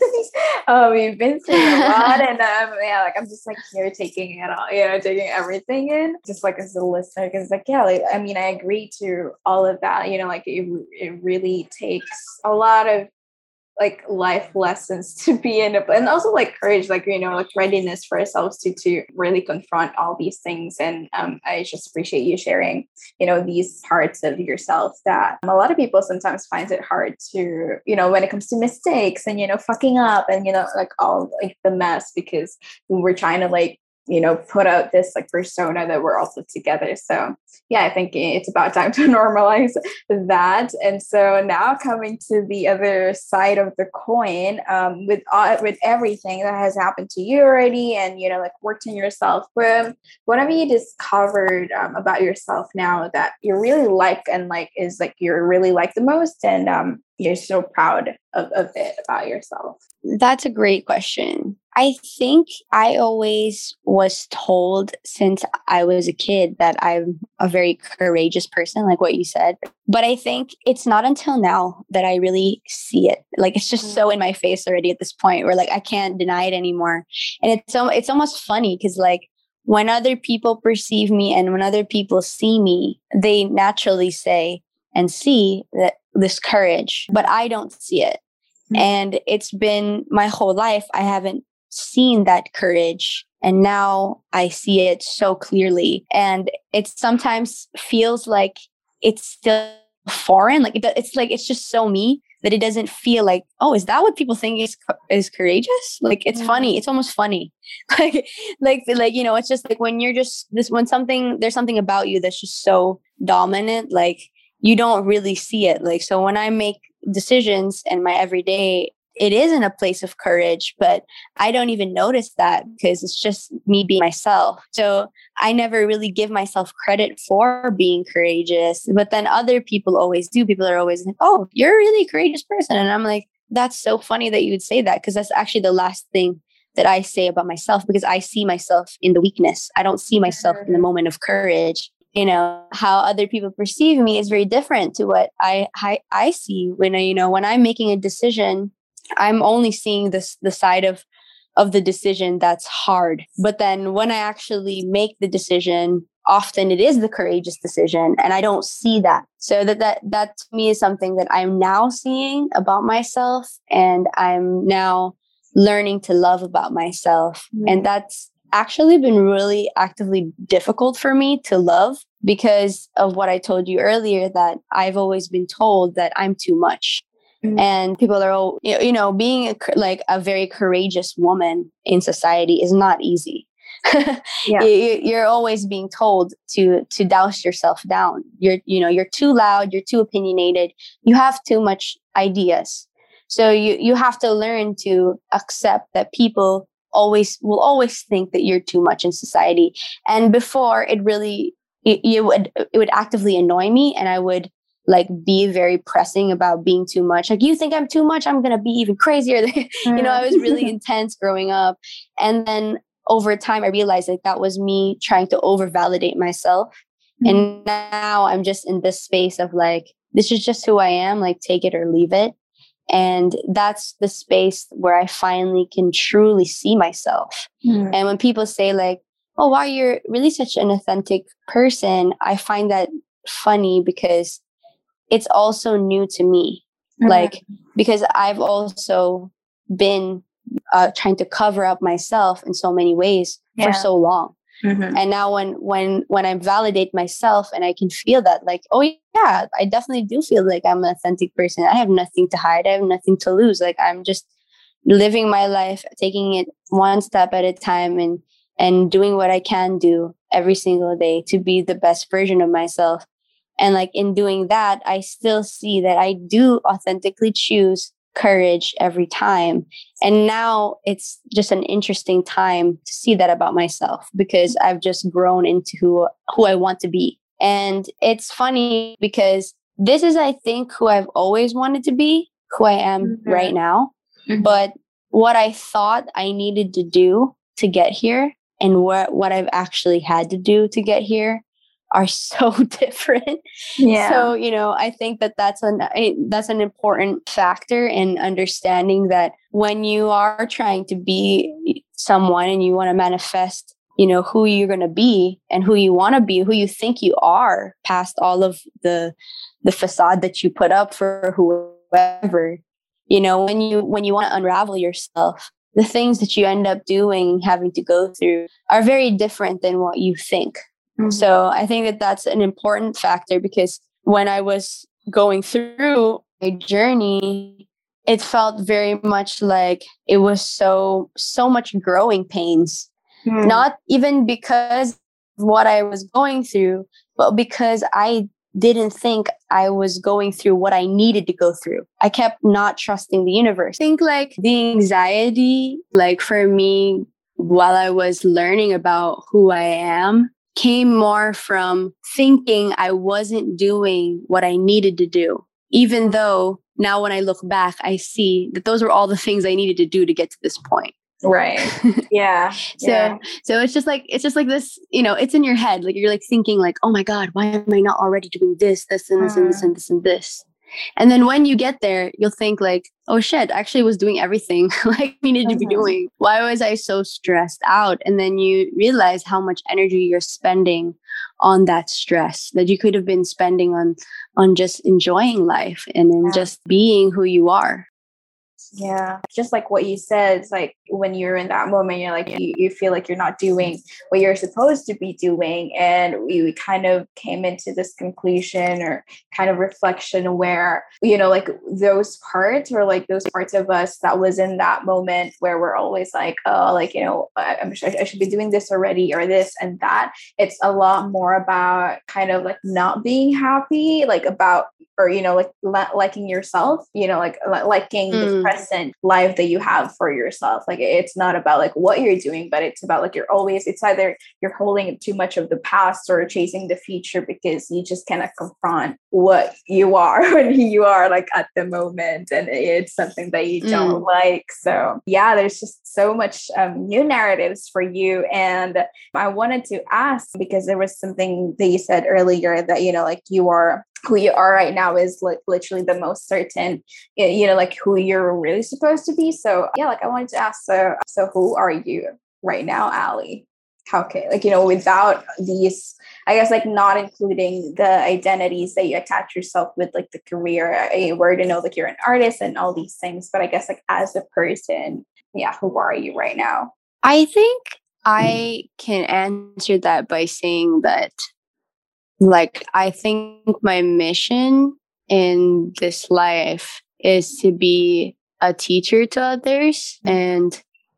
We've been through a lot, and yeah, like, I'm just like here taking it all, you know, taking everything in, just like as a listener, because like, yeah, like, I mean, I agree to all of that, you know, like it really takes a lot of like life lessons to be in it, and also like courage, like, you know, like readiness for ourselves to really confront all these things. And I just appreciate you sharing, you know, these parts of yourself that a lot of people sometimes find it hard to, you know, when it comes to mistakes and, you know, fucking up and, you know, like all like the mess, because we're trying to like, you know, put out this like persona that we're all put together. So yeah, I think it's about time to normalize that. And so now coming to the other side of the coin, with everything that has happened to you already, and, you know, like worked in yourself, what have you discovered about yourself now that you really like, and like is like you're really like the most, and you're so proud of it about yourself? That's a great question. I think I always was told since I was a kid that I'm a very courageous person, like what you said. But I think it's not until now that I really see it. Like, it's just so in my face already at this point where like I can't deny it anymore. And it's almost funny because like when other people perceive me and when other people see me, they naturally say and see that this courage, but I don't see it. And it's been my whole life, I haven't seen that courage. And now I see it so clearly. And it sometimes feels like it's still foreign. Like it's just so me that it doesn't feel like, oh, is that what people think is courageous? Like it's funny. It's almost funny. like it's just like when you're just when there's something about you that's just so dominant, like you don't really see it. Like, so when I make decisions in my everyday, it is in a place of courage, but I don't even notice that because it's just me being myself. So I never really give myself credit for being courageous, but then other people always do. People are always like, oh, you're a really courageous person. And I'm like, that's so funny that you would say that, because that's actually the last thing that I say about myself, because I see myself in the weakness. I don't see myself in the moment of courage. You know, how other people perceive me is very different to what I see when when I'm making a decision. I'm only seeing the side of the decision that's hard. But then when I actually make the decision, often it is the courageous decision, and I don't see that. So that to me is something that I'm now seeing about myself, and I'm now learning to love about myself. And that's actually been really actively difficult for me to love, because of what I told you earlier, that I've always been told that I'm too much. And people are all, being a very courageous woman in society is not easy. You're always being told to douse yourself down. You're too loud. You're too opinionated. You have too much ideas. So you have to learn to accept that people will always think that you're too much in society. And before, it would actively annoy me, and I would be very pressing about being too much. Like, you think I'm too much, I'm going to be even crazier. I was really intense growing up. And then over time, I realized that was me trying to over-validate myself. And now I'm just in this space of this is just who I am, take it or leave it. And that's the space where I finally can truly see myself. And when people say oh, wow, you're really such an authentic person, I find that funny, because it's also new to me. Because I've also been trying to cover up myself in so many ways for so long. And now when I validate myself and I can feel that, oh yeah, I definitely do feel like I'm an authentic person. I have nothing to hide. I have nothing to lose. I'm just living my life, taking it one step at a time, and doing what I can do every single day to be the best version of myself. And in doing that, I still see that I do authentically choose courage every time. And now it's just an interesting time to see that about myself, because I've just grown into who I want to be. And it's funny because this is, I think, who I've always wanted to be, who I am right now. But what I thought I needed to do to get here and what I've actually had to do to get here are so different. So, I think that's an important factor in understanding that when you are trying to be someone and you want to manifest, who you're going to be and who you want to be, who you think you are, past all of the facade that you put up for whoever, when you want to unravel yourself, the things that you end up doing, having to go through, are very different than what you think. So I think that that's an important factor, because when I was going through my journey, it felt very much like it was so much growing pains, not even because of what I was going through, but because I didn't think I was going through what I needed to go through. I kept not trusting the universe. I think the anxiety, for me, while I was learning about who I am, came more from thinking I wasn't doing what I needed to do, even though now when I look back, I see that those were all the things I needed to do to get to this point. Right. Yeah. So it's just like this, it's in your head. You're thinking oh my God, why am I not already doing this and this and this and this and this? And then when you get there, you'll think oh shit, I actually was doing everything I needed to be doing. Why was I so stressed out? And then you realize how much energy you're spending on that stress that you could have been spending on just enjoying life and then just being who you are. Yeah, just like what you said, it's like when you're in that moment, you're like, you feel like you're not doing what you're supposed to be doing. And we kind of came into this conclusion or kind of reflection where, like those parts or like those parts of us that was in that moment where we're always like, oh, like, I should be doing this already or this and that. It's a lot more about kind of like not being happy, like about, or, like liking yourself, like liking the present life that you have for yourself. Like it's not about like what you're doing, but it's about like it's either you're holding too much of the past or chasing the future because you just cannot confront what you are when you are like at the moment, and it's something that you don't like. So yeah, there's just so much new narratives for you. And I wanted to ask, because there was something that you said earlier that, like you are who you are right now is like literally the most certain, like who you're really supposed to be. So yeah, like I wanted to ask, so who are you right now, Ali? Okay, like, without these, I guess, like not including the identities that you attach yourself with, like the career, where to know like you're an artist and all these things. But I guess like as a person, yeah, who are you right now? I think I can answer that by saying that, like, I think my mission in this life is to be a teacher to others, and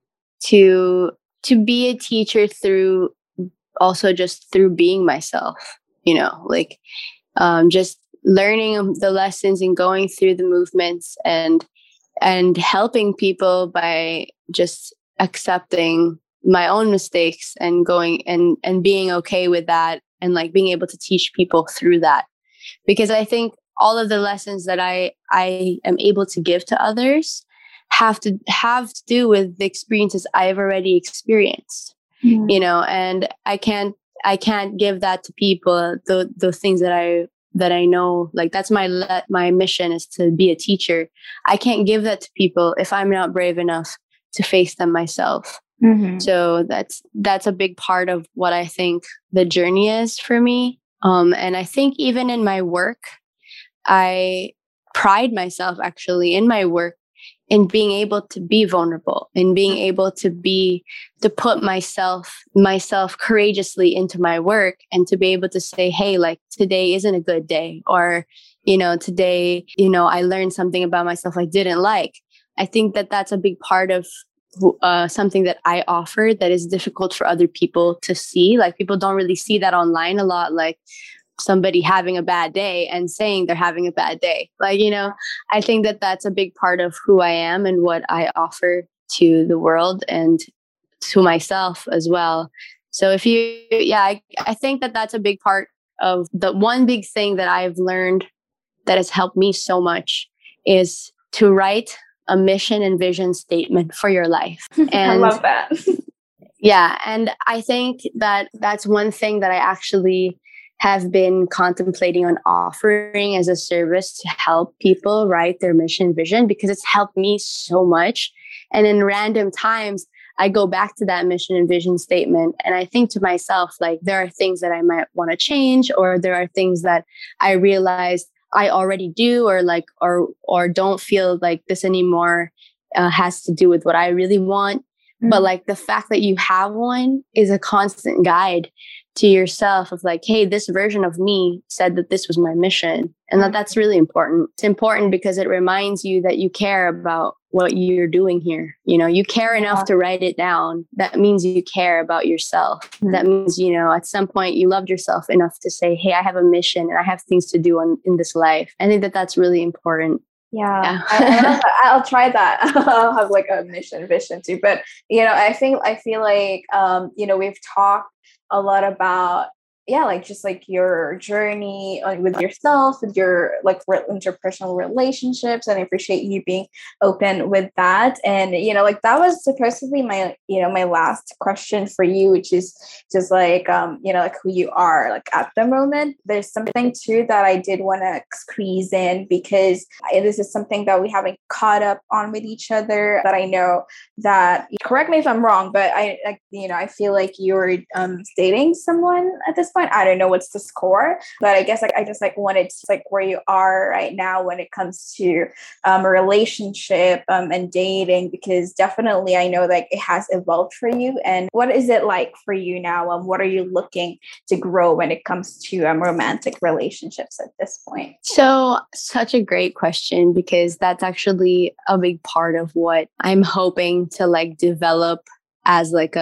to be a teacher through also just through being myself, like just learning the lessons and going through the movements and helping people by just accepting my own mistakes and going and being okay with that, and like being able to teach people through that. Because I think all of the lessons that I am able to give to others have to do with the experiences I've already experienced, and I can't give that to people, the things that I know, like that's my mission is to be a teacher. I can't give that to people if I'm not brave enough to face them myself. So that's a big part of what I think the journey is for me. And I think even in my work, I pride myself actually in my work in being able to be vulnerable and being able to put myself courageously into my work, and to be able to say, hey, like today isn't a good day, or, today, I learned something about myself I didn't like. I think that that's a big part of something that I offer that is difficult for other people to see. Like people don't really see that online a lot, like somebody having a bad day and saying they're having a bad day. Like, I think that that's a big part of who I am and what I offer to the world and to myself as well. So I think that that's a big part of the one big thing that I've learned that has helped me so much is to write a mission and vision statement for your life. And I love that. Yeah. And I think that that's one thing that I actually have been contemplating on offering as a service to help people write their mission vision, because it's helped me so much. And in random times, I go back to that mission and vision statement and I think to myself, like, there are things that I might want to change, or there are things that I realized I already do, or like, or don't feel like this anymore has to do with what I really want. But like the fact that you have one is a constant guide to yourself of like, hey, this version of me said that this was my mission. And that's really important. It's important because it reminds you that you care about what you're doing here. You care enough to write it down. That means you care about yourself. That means, at some point you loved yourself enough to say, hey, I have a mission and I have things to do in this life. I think that that's really important. Yeah. I'll try that. I'll have like a mission vision too. But, I feel like, we've talked a lot about, like just like your journey with yourself, with your like interpersonal relationships. And I appreciate you being open with that. And, like that was supposed to be my, my last question for you, which is just like, like who you are like at the moment. There's something too that I did want to squeeze in, because this is something that we haven't caught up on with each other, that I know that, correct me if I'm wrong, but I feel like you're dating someone at this point, I don't know what's the score, but I guess like I just like wanted to like where you are right now when it comes to a relationship and dating, because definitely I know like it has evolved for you. And what is it like for you now? What are you looking to grow when it comes to romantic relationships at this point? So, such a great question, because that's actually a big part of what I'm hoping to like develop as like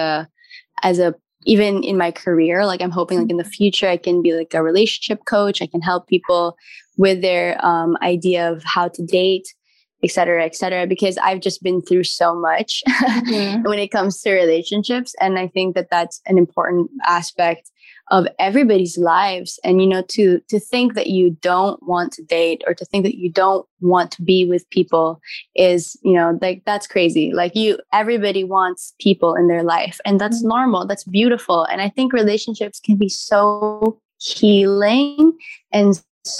as a even in my career. Like I'm hoping like in the future I can be like a relationship coach. I can help people with their idea of how to date, et cetera, because I've just been through so much when it comes to relationships. And I think that that's an important aspect of everybody's lives. And, you know, to think that you don't want to date or to think that you don't want to be with people is, you know, like that's crazy. Like everybody wants people in their life, and that's normal. That's beautiful. And I think relationships can be so healing and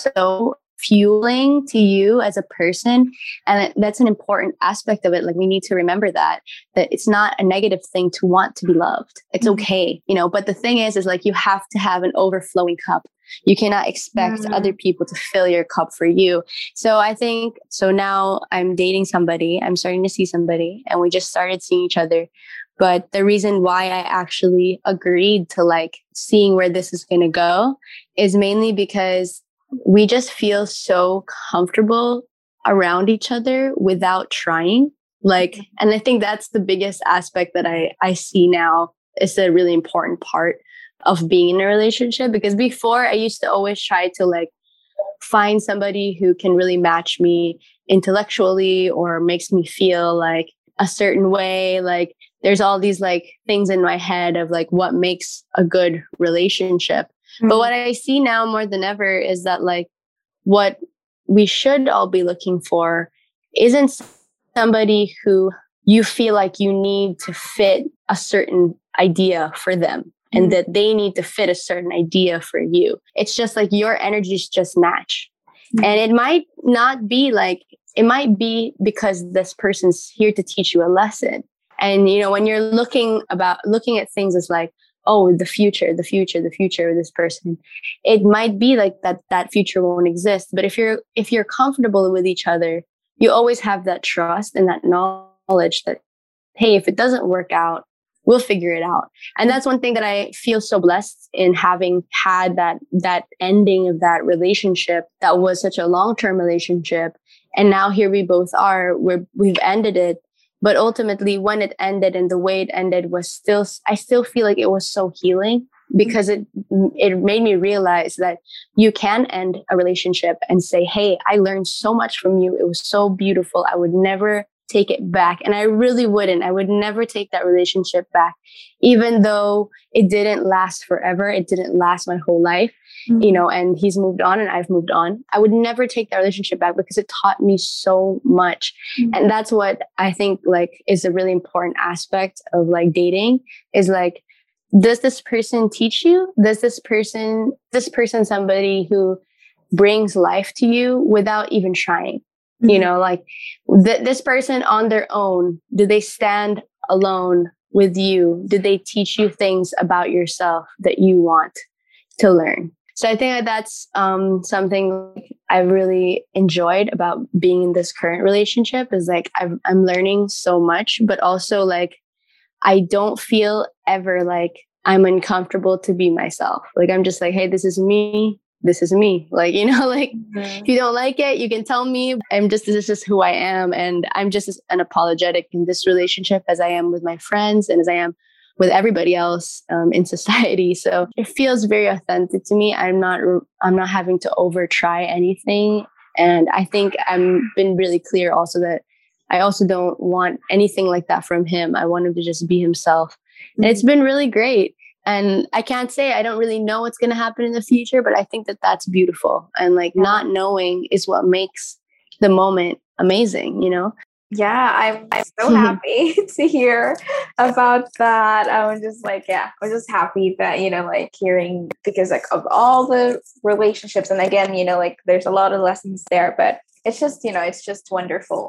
so fueling to you as a person. And that's an important aspect of it. Like we need to remember that it's not a negative thing to want to be loved. It's okay, you know, but the thing is like you have to have an overflowing cup. You cannot expect other people to fill your cup for you. So I think, so now I'm dating somebody, I'm starting to see somebody, and we just started seeing each other. But the reason why I actually agreed to like seeing where this is going to go is mainly because we just feel so comfortable around each other without trying. Like, and I think that's the biggest aspect that I see now is a really important part of being in a relationship. Because before I used to always try to like find somebody who can really match me intellectually or makes me feel like a certain way. Like there's all these like things in my head of like what makes a good relationship. But what I see now more than ever is that like what we should all be looking for isn't somebody who you feel like you need to fit a certain idea for them and that they need to fit a certain idea for you. It's just like your energies just match. And it might not be like, it might be because this person's here to teach you a lesson. And, you know, when you're looking at things as like, oh, the future of this person, it might be like that future won't exist. But if you're comfortable with each other, you always have that trust and that knowledge that, hey, if it doesn't work out, we'll figure it out. And that's one thing that I feel so blessed in, having had that ending of that relationship that was such a long-term relationship. And now here we both are, we've ended it. But ultimately, when it ended and the way it ended was I still feel like it was so healing, because it made me realize that you can end a relationship and say, hey, I learned so much from you. It was so beautiful. I would never take it back. And I really wouldn't. I would never take that relationship back, even though it didn't last forever. It didn't last my whole life, you know, and he's moved on and I've moved on. I would never take that relationship back because it taught me so much. And that's what I think like is a really important aspect of like dating is like, does this person teach you? Does this person somebody who brings life to you without even trying? You know, like this person on their own, do they stand alone with you? Did they teach you things about yourself that you want to learn? So I think that that's something I really enjoyed about being in this current relationship is like I'm learning so much, but also like I don't feel ever like I'm uncomfortable to be myself. Like I'm just like, hey, this is me. This is me. Like, you know, like if you don't like it, you can tell me. This is just who I am. And I'm just as unapologetic in this relationship as I am with my friends and as I am with everybody else in society. So it feels very authentic to me. I'm not having to over try anything. And I think I've been really clear also that I also don't want anything like that from him. I want him to just be himself. And it's been really great. And I can't say I don't really know what's going to happen in the future, but I think that that's beautiful. And like not knowing is what makes the moment amazing, you know? Yeah, I'm so happy to hear about that. I'm just like, I'm just happy that, you know, like hearing, because like of all the relationships, and again, you know, like there's a lot of lessons there, but it's just, you know, it's just wonderful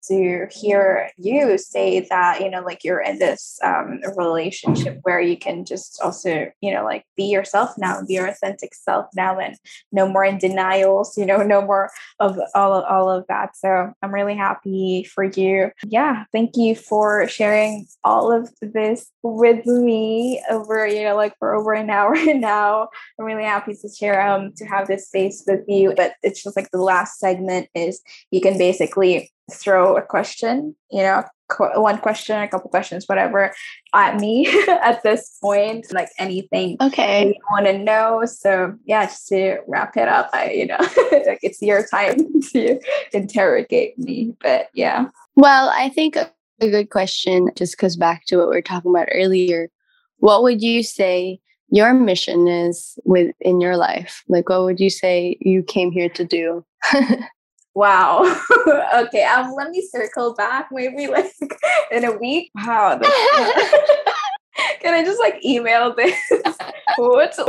to hear you say that, like you're in this relationship where you can just also, like be yourself now, be your authentic self now, and no more in denials, no more of all of that. So I'm really happy for you. Yeah. Thank you for sharing all of this with me over, like for over an hour now. I'm really happy to share, to have this space with you. But it's just like the last segment is you can basically throw a question, one question, a couple questions, whatever, at me at this point, like anything you want to know. So yeah, just to wrap it up, like it's your time to interrogate me. But yeah. Well, I think a good question just goes back to what we were talking about earlier. What would you say your mission is in your life? Like, what would you say you came here to do? Wow. Okay. Let me circle back maybe like in a week. Wow. Can I just like email this? What's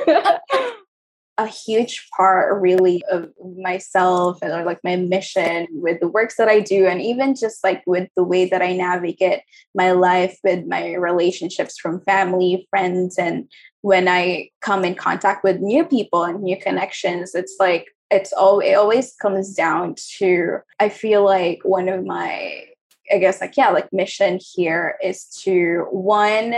a huge part really of myself and or like my mission with the works that I do, and even just like with the way that I navigate my life with my relationships from family, friends, and when I come in contact with new people and new connections, it's like it always comes down to, I feel like one of my, I guess like, yeah, like mission here is to one,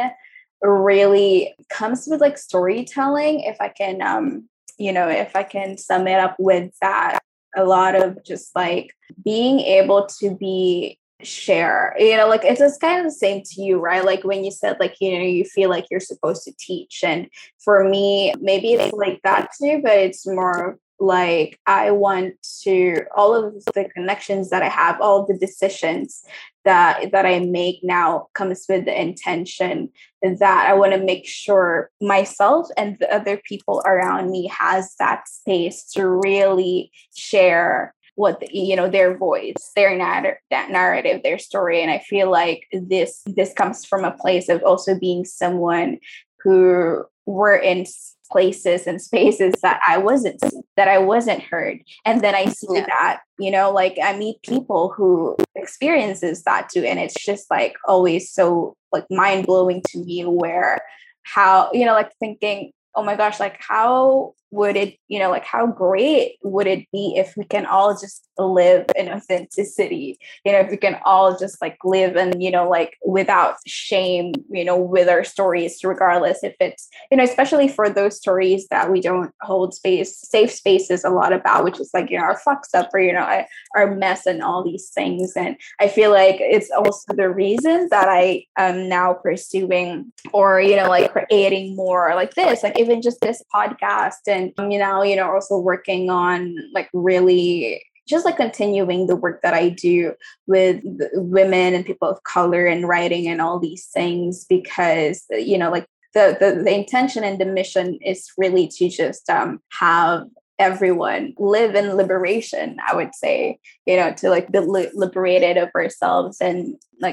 really comes with like storytelling. If I can, if I can sum it up with that, a lot of just like being able to share, like it's just kind of the same to you, right? Like when you said like, you feel like you're supposed to teach. And for me, maybe it's like that too, but it's more like I want to, all of the connections that I have, all of the decisions that I make now comes with the intention that I want to make sure myself and the other people around me has that space to really share what their voice, their narrative, their story. And I feel like this comes from a place of also being someone who were in places and spaces that I wasn't heard. And then I see that, like I meet people who experiences that too. And it's just like always so like mind blowing to me where how, like thinking, oh my gosh, like how would it, like how great would it be if we can all just live in authenticity, if we can all just like live and, like without shame, with our stories, regardless if it's, especially for those stories that we don't hold safe spaces a lot about, which is like, our fucks up or, our mess and all these things. And I feel like it's also the reason that I am now pursuing or, like creating more like this, like even just this podcast and, also working on like really just like continuing the work that I do with women and people of color and writing and all these things, because, like the intention and the mission is really to just have everyone live in liberation, I would say, to like be liberated of ourselves and like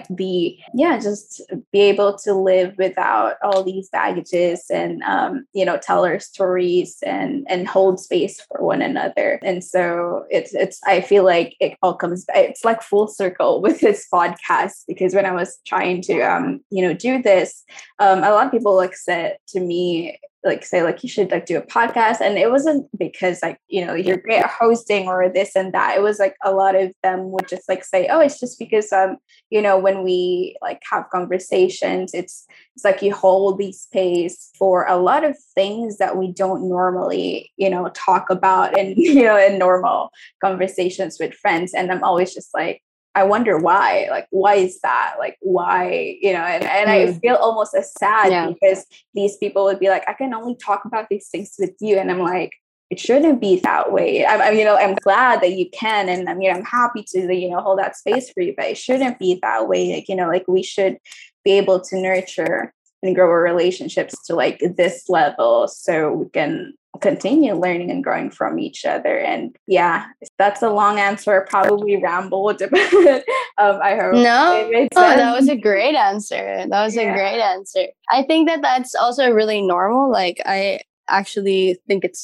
just be able to live without all these baggages and, tell our stories and hold space for one another. And so it's, I feel like it all it's like full circle with this podcast, because when I was trying to, do this, a lot of people like said to me, like say like you should like do a podcast, and it wasn't because like you're great at hosting or this and that. It was like a lot of them would just like say, oh, it's just because when we like have conversations, it's like you hold the space for a lot of things that we don't normally talk about in in normal conversations with friends. And I'm always just like, I wonder why, like, why is that? Like, why, and I feel almost as sad because these people would be like, I can only talk about these things with you. And I'm like, it shouldn't be that way. I'm glad that you can. And I'm happy to, hold that space for you, but it shouldn't be that way. Like, like we should be able to nurture and grow our relationships to like this level so we can continue learning and growing from each other. And yeah, that's a long answer, probably rambled, but I hope it made sense. That was a great answer. A great answer. I think that that's also really normal. Like I actually think it's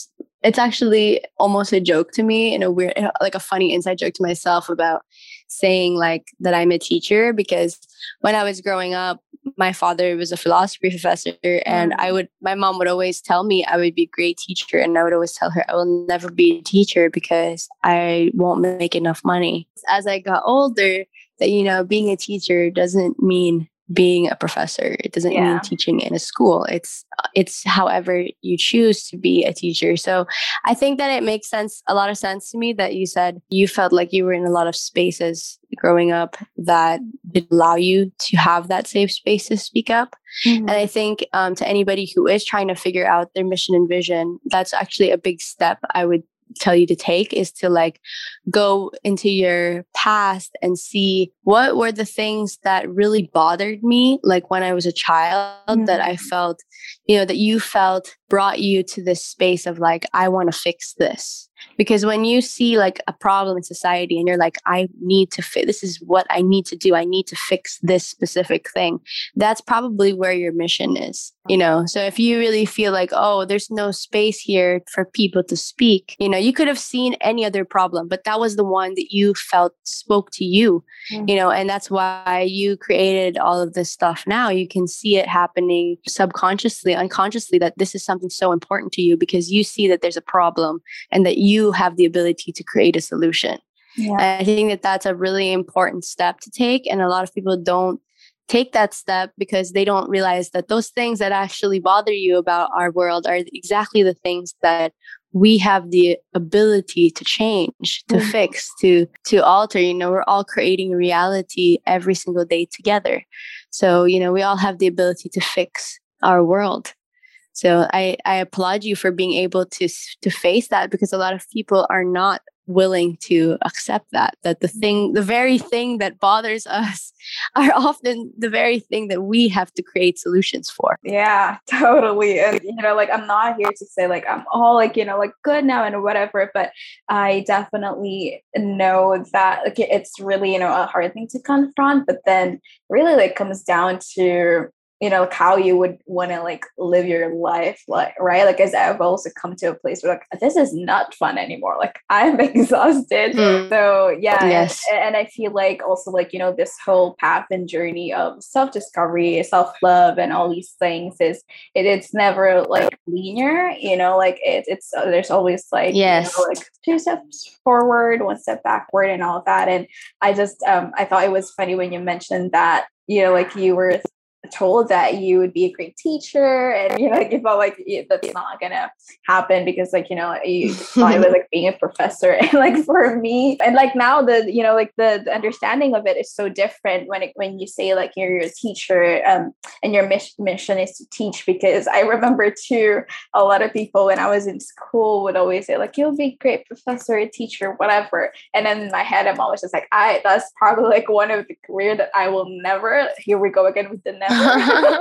it's actually almost a joke to me, in a weird, like a funny inside joke to myself about saying like that I'm a teacher, because when I was growing up, my father was a philosophy professor, and my mom would always tell me I would be a great teacher, and I would always tell her I will never be a teacher because I won't make enough money. As I got older, that, you know, being a teacher doesn't mean being a professor. It doesn't mean teaching in a school. It's however you choose to be a teacher. So I think that it makes a lot of sense to me that you said you felt like you were in a lot of spaces growing up that did allow you to have that safe space to speak up. And I think to anybody who is trying to figure out their mission and vision, that's actually a big step I would tell you to take, is to like go into your past and see what were the things that really bothered me, like when I was a child, that I felt, you know, that you felt brought you to this space of like, I want to fix this. Because when you see like a problem in society and you're like, I need to this is what I need to do. I need to fix this specific thing. That's probably where your mission is, you know? So if you really feel like, oh, there's no space here for people to speak, you know, you could have seen any other problem, but that was the one that you felt spoke to you, you know, and that's why you created all of this stuff. Now you can see it happening subconsciously, unconsciously, that this is something so important to you because you see that there's a problem and that you have the ability to create a solution. And I think that that's a really important step to take. And a lot of people don't take that step because they don't realize that those things that actually bother you about our world are exactly the things that we have the ability to change, to fix, to alter. You know, we're all creating reality every single day together. So, you know, we all have the ability to fix our world. So I applaud you for being able to face that, because a lot of people are not willing to accept that the very thing that bothers us are often the very thing that we have to create solutions for. Yeah, totally. And, you know, like, I'm not here to say like I'm all like, you know, like good now and whatever, but I definitely know that like it's really, you know, a hard thing to confront, but then really like comes down to, you know, like how you would want to like live your life, like, right? Like, as I've also come to a place where like, this is not fun anymore. Like, I'm exhausted. So yeah. Yes. And I feel like also like, you know, this whole path and journey of self-discovery, self-love and all these things it's never like linear, you know, like it's there's always like, you know, like 2 steps forward, 1 step backward and all of that. And I just, I thought it was funny when you mentioned that, you know, like you were told that you would be a great teacher, and you know, like you felt like that's not gonna happen because like, you know, you thought it was like being a professor. And like for me, and like now the, you know, like the understanding of it is so different when you say like you're a teacher, and your mission is to teach. Because I remember too, a lot of people when I was in school would always say like, you'll be a great professor, a teacher, whatever. And then in my head I'm always just like, that's probably like one of the career that I will never, here we go again with the never. Like,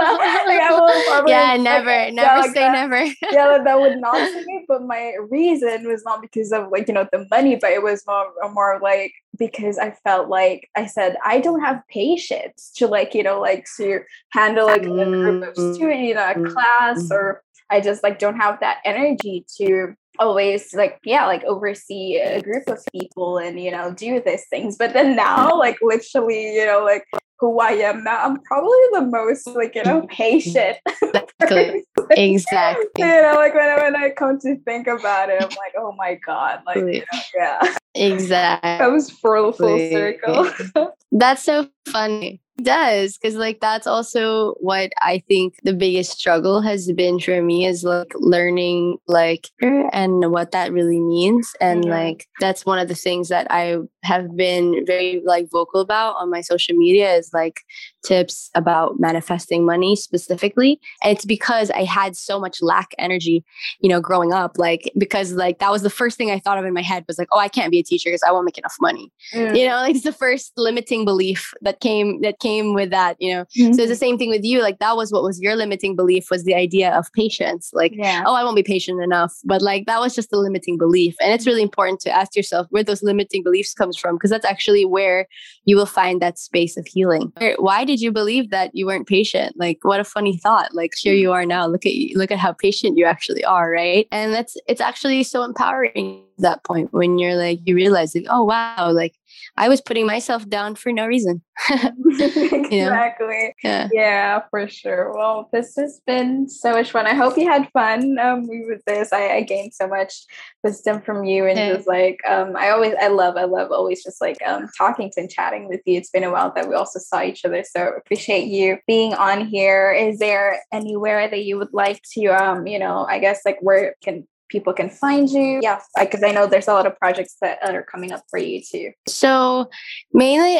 I will probably, never say that, never. Yeah, that would not say it. But my reason was not because of like, you know, the money, but it was more like because I felt like I said I don't have patience to like, you know, like to handle like a group of students, you know, a class, or I just like don't have that energy to always like, yeah, like oversee a group of people and, you know, do these things. But then now, like literally, you know, like who I am now, I'm probably the most like, you know, patient. Exactly. You know, like when I come to think about it, I'm like, oh my God, like, you know, yeah. Exactly. That was full circle. That's so funny. It does, because like that's also what I think the biggest struggle has been for me, is like learning like and what that really means. And like that's one of the things that I have been very like vocal about on my social media, is like tips about manifesting money specifically. And it's because I had so much lack energy, you know, growing up, like because like that was the first thing I thought of in my head was like, oh, I can't be a teacher because I won't make enough money. You know, like it's the first limiting belief that came with that, you know. So it's the same thing with you. Like that was what was your limiting belief, was the idea of patience. Like, oh, I won't be patient enough. But like that was just a limiting belief. And it's really important to ask yourself where those limiting beliefs come comes from, because that's actually where you will find that space of healing. Why did you believe that you weren't patient? Like, what a funny thought. Like, here you are now. Look at you, look at how patient you actually are, right? And it's actually so empowering at that point when you're like, you realize like, oh wow, like I was putting myself down for no reason. Exactly. Yeah, for sure. Well, this has been so much fun. I hope you had fun with this. I gained so much wisdom from you, and just like I love always just like talking to and chatting with you. It's been a while that we also saw each other, so appreciate you being on here. Is there anywhere that you would like to I guess like where people can find you? Yeah, because I know there's a lot of projects that are coming up for you too. So mainly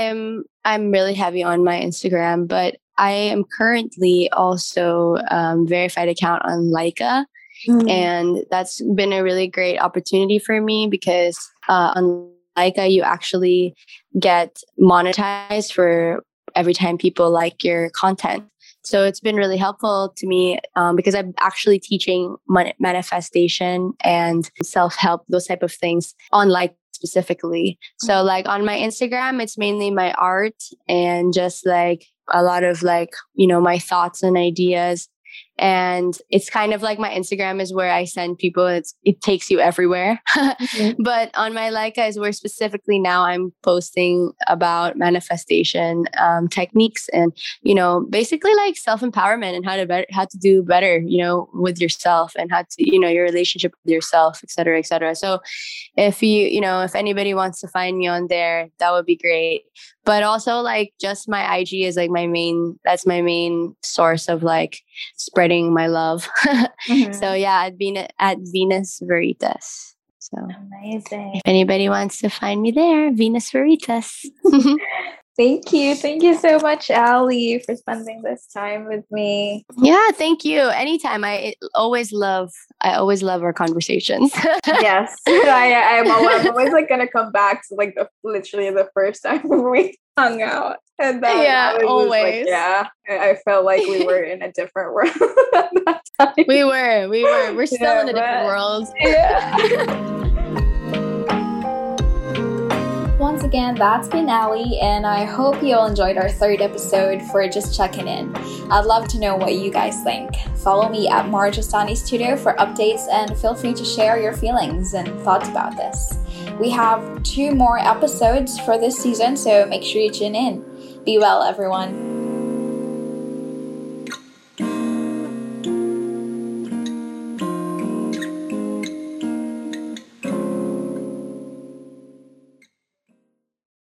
I'm really heavy on my Instagram, but I am currently also verified account on Laika. And that's been a really great opportunity for me because on Laika, you actually get monetized for every time people like your content. So it's been really helpful to me because I'm actually teaching manifestation and self-help, those type of things on Laika specifically. So like on my Instagram, it's mainly my art and just like a lot of like, my thoughts and ideas. And it's kind of like my Instagram is where I send people. It takes you everywhere. But on my Laika is where specifically now I'm posting about manifestation techniques and, basically like self-empowerment and how to do better, with yourself and how to, your relationship with yourself, et cetera, et cetera. So if if anybody wants to find me on there, that would be great. But also like just my IG is like that's my main source of like spreading my love. So yeah, at Venus Veritas. So amazing. If anybody wants to find me there, Venus Veritas. Thank you so much, Ali, for spending this time with me. Yeah, thank you. Anytime. I always love our conversations. Yes, I'm always like gonna come back to like literally the first time we hung out, and that was always. Like, I felt like we were in a different world at that time. We were. We're still in a different world. Yeah. Once again, that's been Ali, and I hope you all enjoyed our third episode for Just Checking In. I'd love to know what you guys think. Follow me at Marjastani Studio for updates, and feel free to share your feelings and thoughts about this. We have 2 more episodes for this season, so make sure you tune in. Be well, everyone.